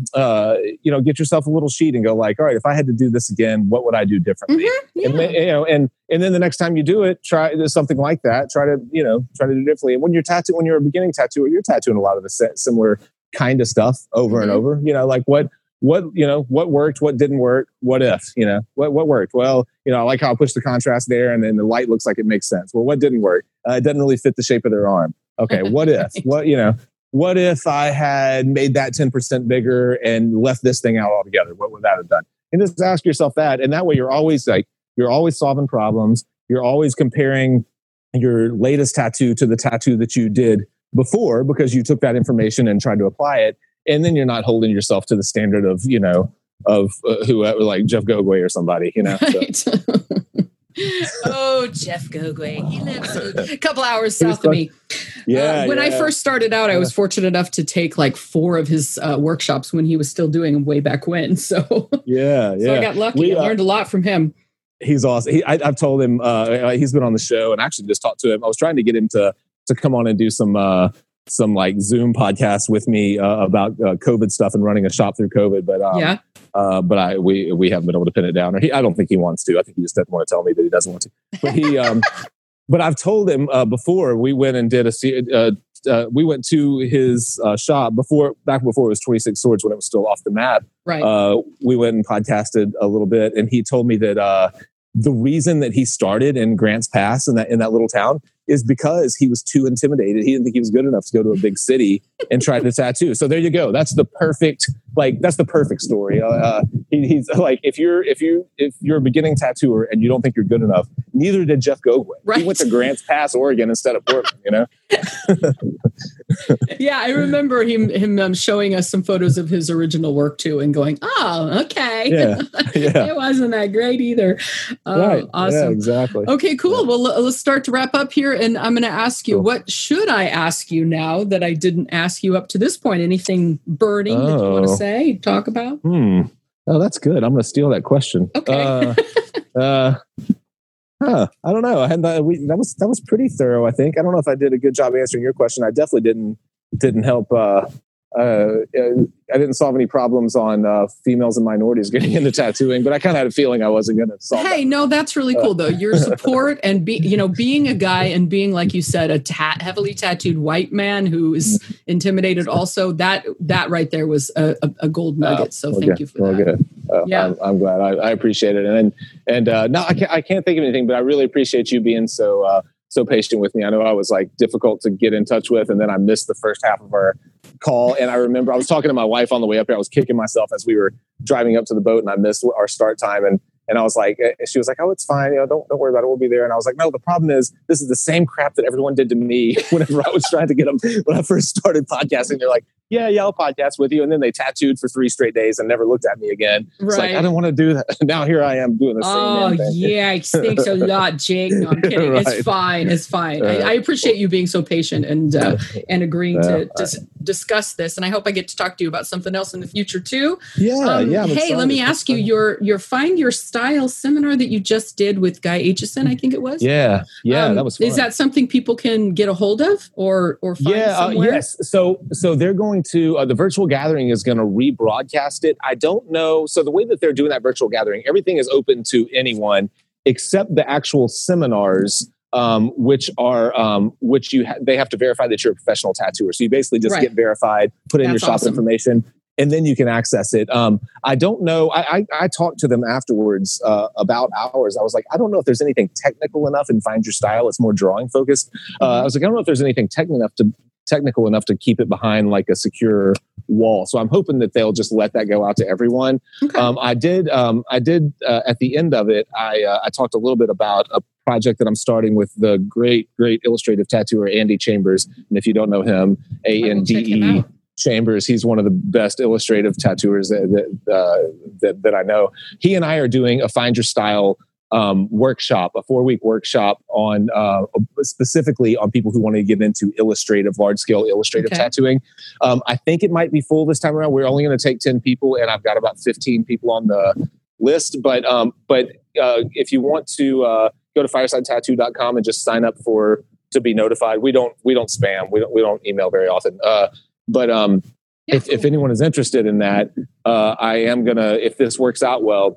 get yourself a little sheet and go like, all right, if I had to do this again, what would I do differently? And then the next time you do it, try something like that. Try to do differently. And when you're a beginning tattooer, you're tattooing a lot of the similar kind of stuff over and over. Like what worked, what didn't work, what if, what worked? Well, I like how I pushed the contrast there, and then the light looks like it makes sense. Well, what didn't work? It doesn't really fit the shape of their arm. Okay, what if? What if I had made that 10% bigger and left this thing out altogether? What would that have done? And just ask yourself that. And that way you're always solving problems. You're always comparing your latest tattoo to the tattoo that you did before because you took that information and tried to apply it. And then you're not holding yourself to the standard of, whoever, like Jeff Gogwe or somebody, Right. So. Oh, Jeff Gogwe. He lives a couple hours south of me. When I first started out, I was fortunate enough to take like 4 of his workshops when he was still doing them way back when. So I got lucky. I learned a lot from him. He's awesome. I've told him he's been on the show and actually just talked to him. I was trying to get him to come on and do some like Zoom podcasts with me about COVID stuff and running a shop through COVID. But we haven't been able to pin it down. Or I don't think he wants to. I think he just doesn't want to tell me that he doesn't want to. But he, but I've told him before we went and did we went to his shop back before it was 26 Swords when it was still off the map. Right. We went and podcasted a little bit, and he told me that the reason that he started in Grants Pass in that little town is because he was too intimidated. He didn't think he was good enough to go to a big city and try to tattoo. So there you go. That's the perfect story. He's like, if you're a beginning tattooer and you don't think you're good enough, neither did Jeff Gogwe. Right. He went to Grants Pass, Oregon instead of Portland, Yeah, I remember him showing us some photos of his original work too and going, oh, okay. Yeah. It wasn't that great either. Right. Awesome. Yeah, exactly. Okay, cool. Yeah. Well, let's start to wrap up here. and I'm going to ask you, what should I ask you now that I didn't ask you up to this point? Anything burning that you want to say, talk about? Oh, that's good. I'm going to steal that question. Okay. I don't know. That was pretty thorough, I think. I don't know if I did a good job answering your question. I definitely didn't help. I didn't solve any problems on females and minorities getting into tattooing, but I kind of had a feeling I wasn't going to solve. Hey, no, that's really cool though. Your support and being a guy and being, like you said, a heavily tattooed white man who is intimidated. Also, that right there was a gold nugget. So thank you for that. Good. Yeah, I'm glad. I appreciate it. And no, I can't think of anything, but I really appreciate you being so patient with me. I know I was like difficult to get in touch with, and then I missed the first half of our call. And I remember I was talking to my wife on the way up here. I was kicking myself as we were driving up to the boat, and I missed our start time. And I was like, she was like, "Oh, it's fine. Don't worry about it. We'll be there." And I was like, "No, the problem is this is the same crap that everyone did to me whenever I was trying to get them when I first started podcasting." They're like, yeah, I'll podcast with you. And then they tattooed for 3 straight days and never looked at me again. Right. It's like, I don't want to do that. Now here I am doing the same thing. Oh, yeah. Thanks a lot, Jake. No, I'm kidding. Right. It's fine. It's fine. I appreciate you being so patient and agreeing to discuss this. And I hope I get to talk to you about something else in the future too. Yeah. Hey, let me ask you, your Find Your Style seminar that you just did with Guy Aitchison, I think it was. Yeah. That was fun. Is that something people can get a hold of or find somewhere? Yes. So they're going to, the virtual gathering is going to rebroadcast it. I don't know. So the way that they're doing that virtual gathering, everything is open to anyone except the actual seminars, which they have to verify that you're a professional tattooer. So you basically just get verified, put in your shop information, and then you can access it. I don't know. I talked to them afterwards about ours. I was like, I don't know if there's anything technical enough in Find Your Style. It's more drawing focused. I was like, I don't know if there's anything technical enough to keep it behind like a secure wall. So I'm hoping that they'll just let that go out to everyone. Okay. I did at the end of it, I talked a little bit about a project that I'm starting with the great illustrative tattooer, Andy Chambers. And if you don't know him, ANDE Chambers, he's one of the best illustrative tattooers that I know. He and I are doing a Find Your Style workshop, a 4-week workshop on specifically on people who want to get into large scale illustrative tattooing. I think it might be full this time around. We're only going to take 10 people, and I've got about 15 people on the list. But if you want to go to firesidetattoo.com and just sign up to be notified. We don't spam. We don't email very often. If anyone is interested in that, I am gonna, if this works out well,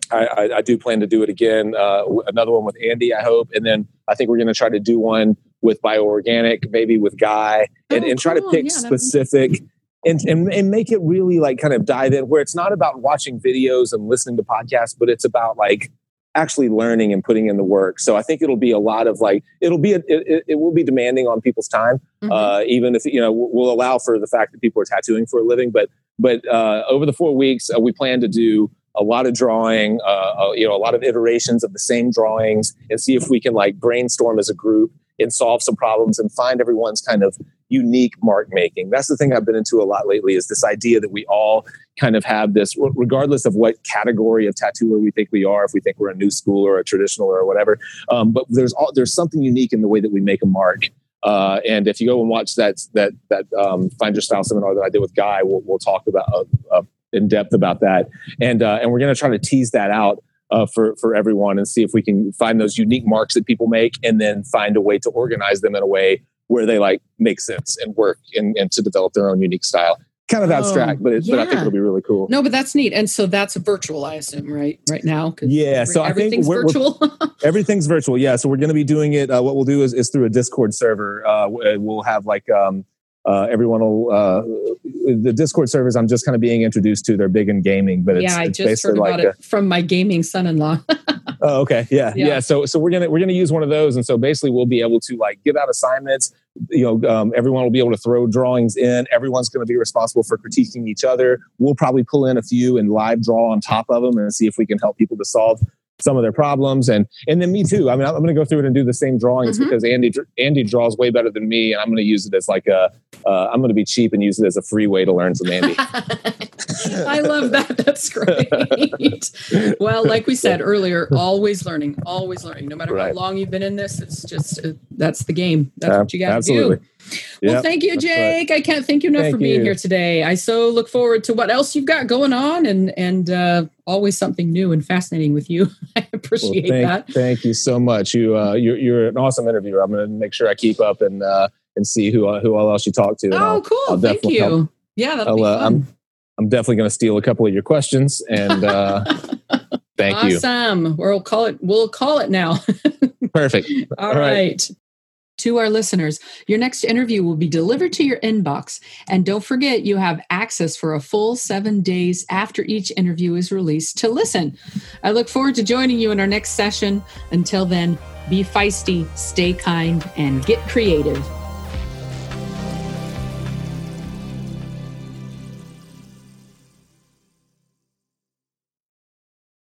I do plan to do it again. Another one with Andy, I hope. And then I think we're going to try to do one with Bioorganic, maybe with Guy, and try to pick specific and make it really like kind of dive in where it's not about watching videos and listening to podcasts, but it's about like actually learning and putting in the work. So I think it'll be a lot of like, it will be demanding on people's time. Even if, we'll allow for the fact that people are tattooing for a living, but over the 4 weeks, we plan to do a lot of drawing, a lot of iterations of the same drawings, and see if we can like brainstorm as a group and solve some problems and find everyone's kind of unique mark making. That's the thing I've been into a lot lately, is this idea that we all kind of have this, regardless of what category of tattooer we think we are, if we think we're a new school or a traditional or whatever. But there's something unique in the way that we make a mark. And if you go and watch that Find Your Style seminar that I did with Guy, we'll talk about in depth about that, and we're going to try to tease that out for everyone and see if we can find those unique marks that people make, and then find a way to organize them in a way where they like make sense and work and to develop their own unique style. Kind of abstract, but I think it'll be really cool. No, but that's neat. And so that's virtual, I assume, right now? Yeah. So everything's virtual. Everything's virtual. Yeah. So we're going to be doing it. What we'll do is through a Discord server. We'll have like everyone will the Discord servers I'm just kind of being introduced to. They're big in gaming, but I just heard about it from my gaming son-in-law. Oh, okay. Yeah. So we're gonna use one of those, and so basically we'll be able to like give out assignments. Everyone will be able to throw drawings in. Everyone's going to be responsible for critiquing each other. We'll probably pull in a few and live draw on top of them and see if we can help people to solve some of their problems. And then me too. I mean, I'm going to go through it and do the same drawings because Andy draws way better than me. And I'm going to use it as like I'm going to be cheap and use it as a free way to learn some Andy. I love that. That's great. Well, like we said earlier, always learning, no matter how long you've been in this. It's just, that's the game. That's what you got to do. Well, thank you, Jake. Right. I can't thank you enough for being here today. I so look forward to what else you've got going on, and always something new and fascinating with you. I appreciate that. Thank you so much. You're an awesome interviewer. I'm going to make sure I keep up and see who all else you talk to. Oh, cool. Thank you. Help. Yeah, that'll be fun. I'm definitely going to steal a couple of your questions, and thank you. Awesome. We'll call it now. Perfect. All right. To our listeners, your next interview will be delivered to your inbox. And don't forget, you have access for a full 7 days after each interview is released to listen. I look forward to joining you in our next session. Until then, be feisty, stay kind, and get creative.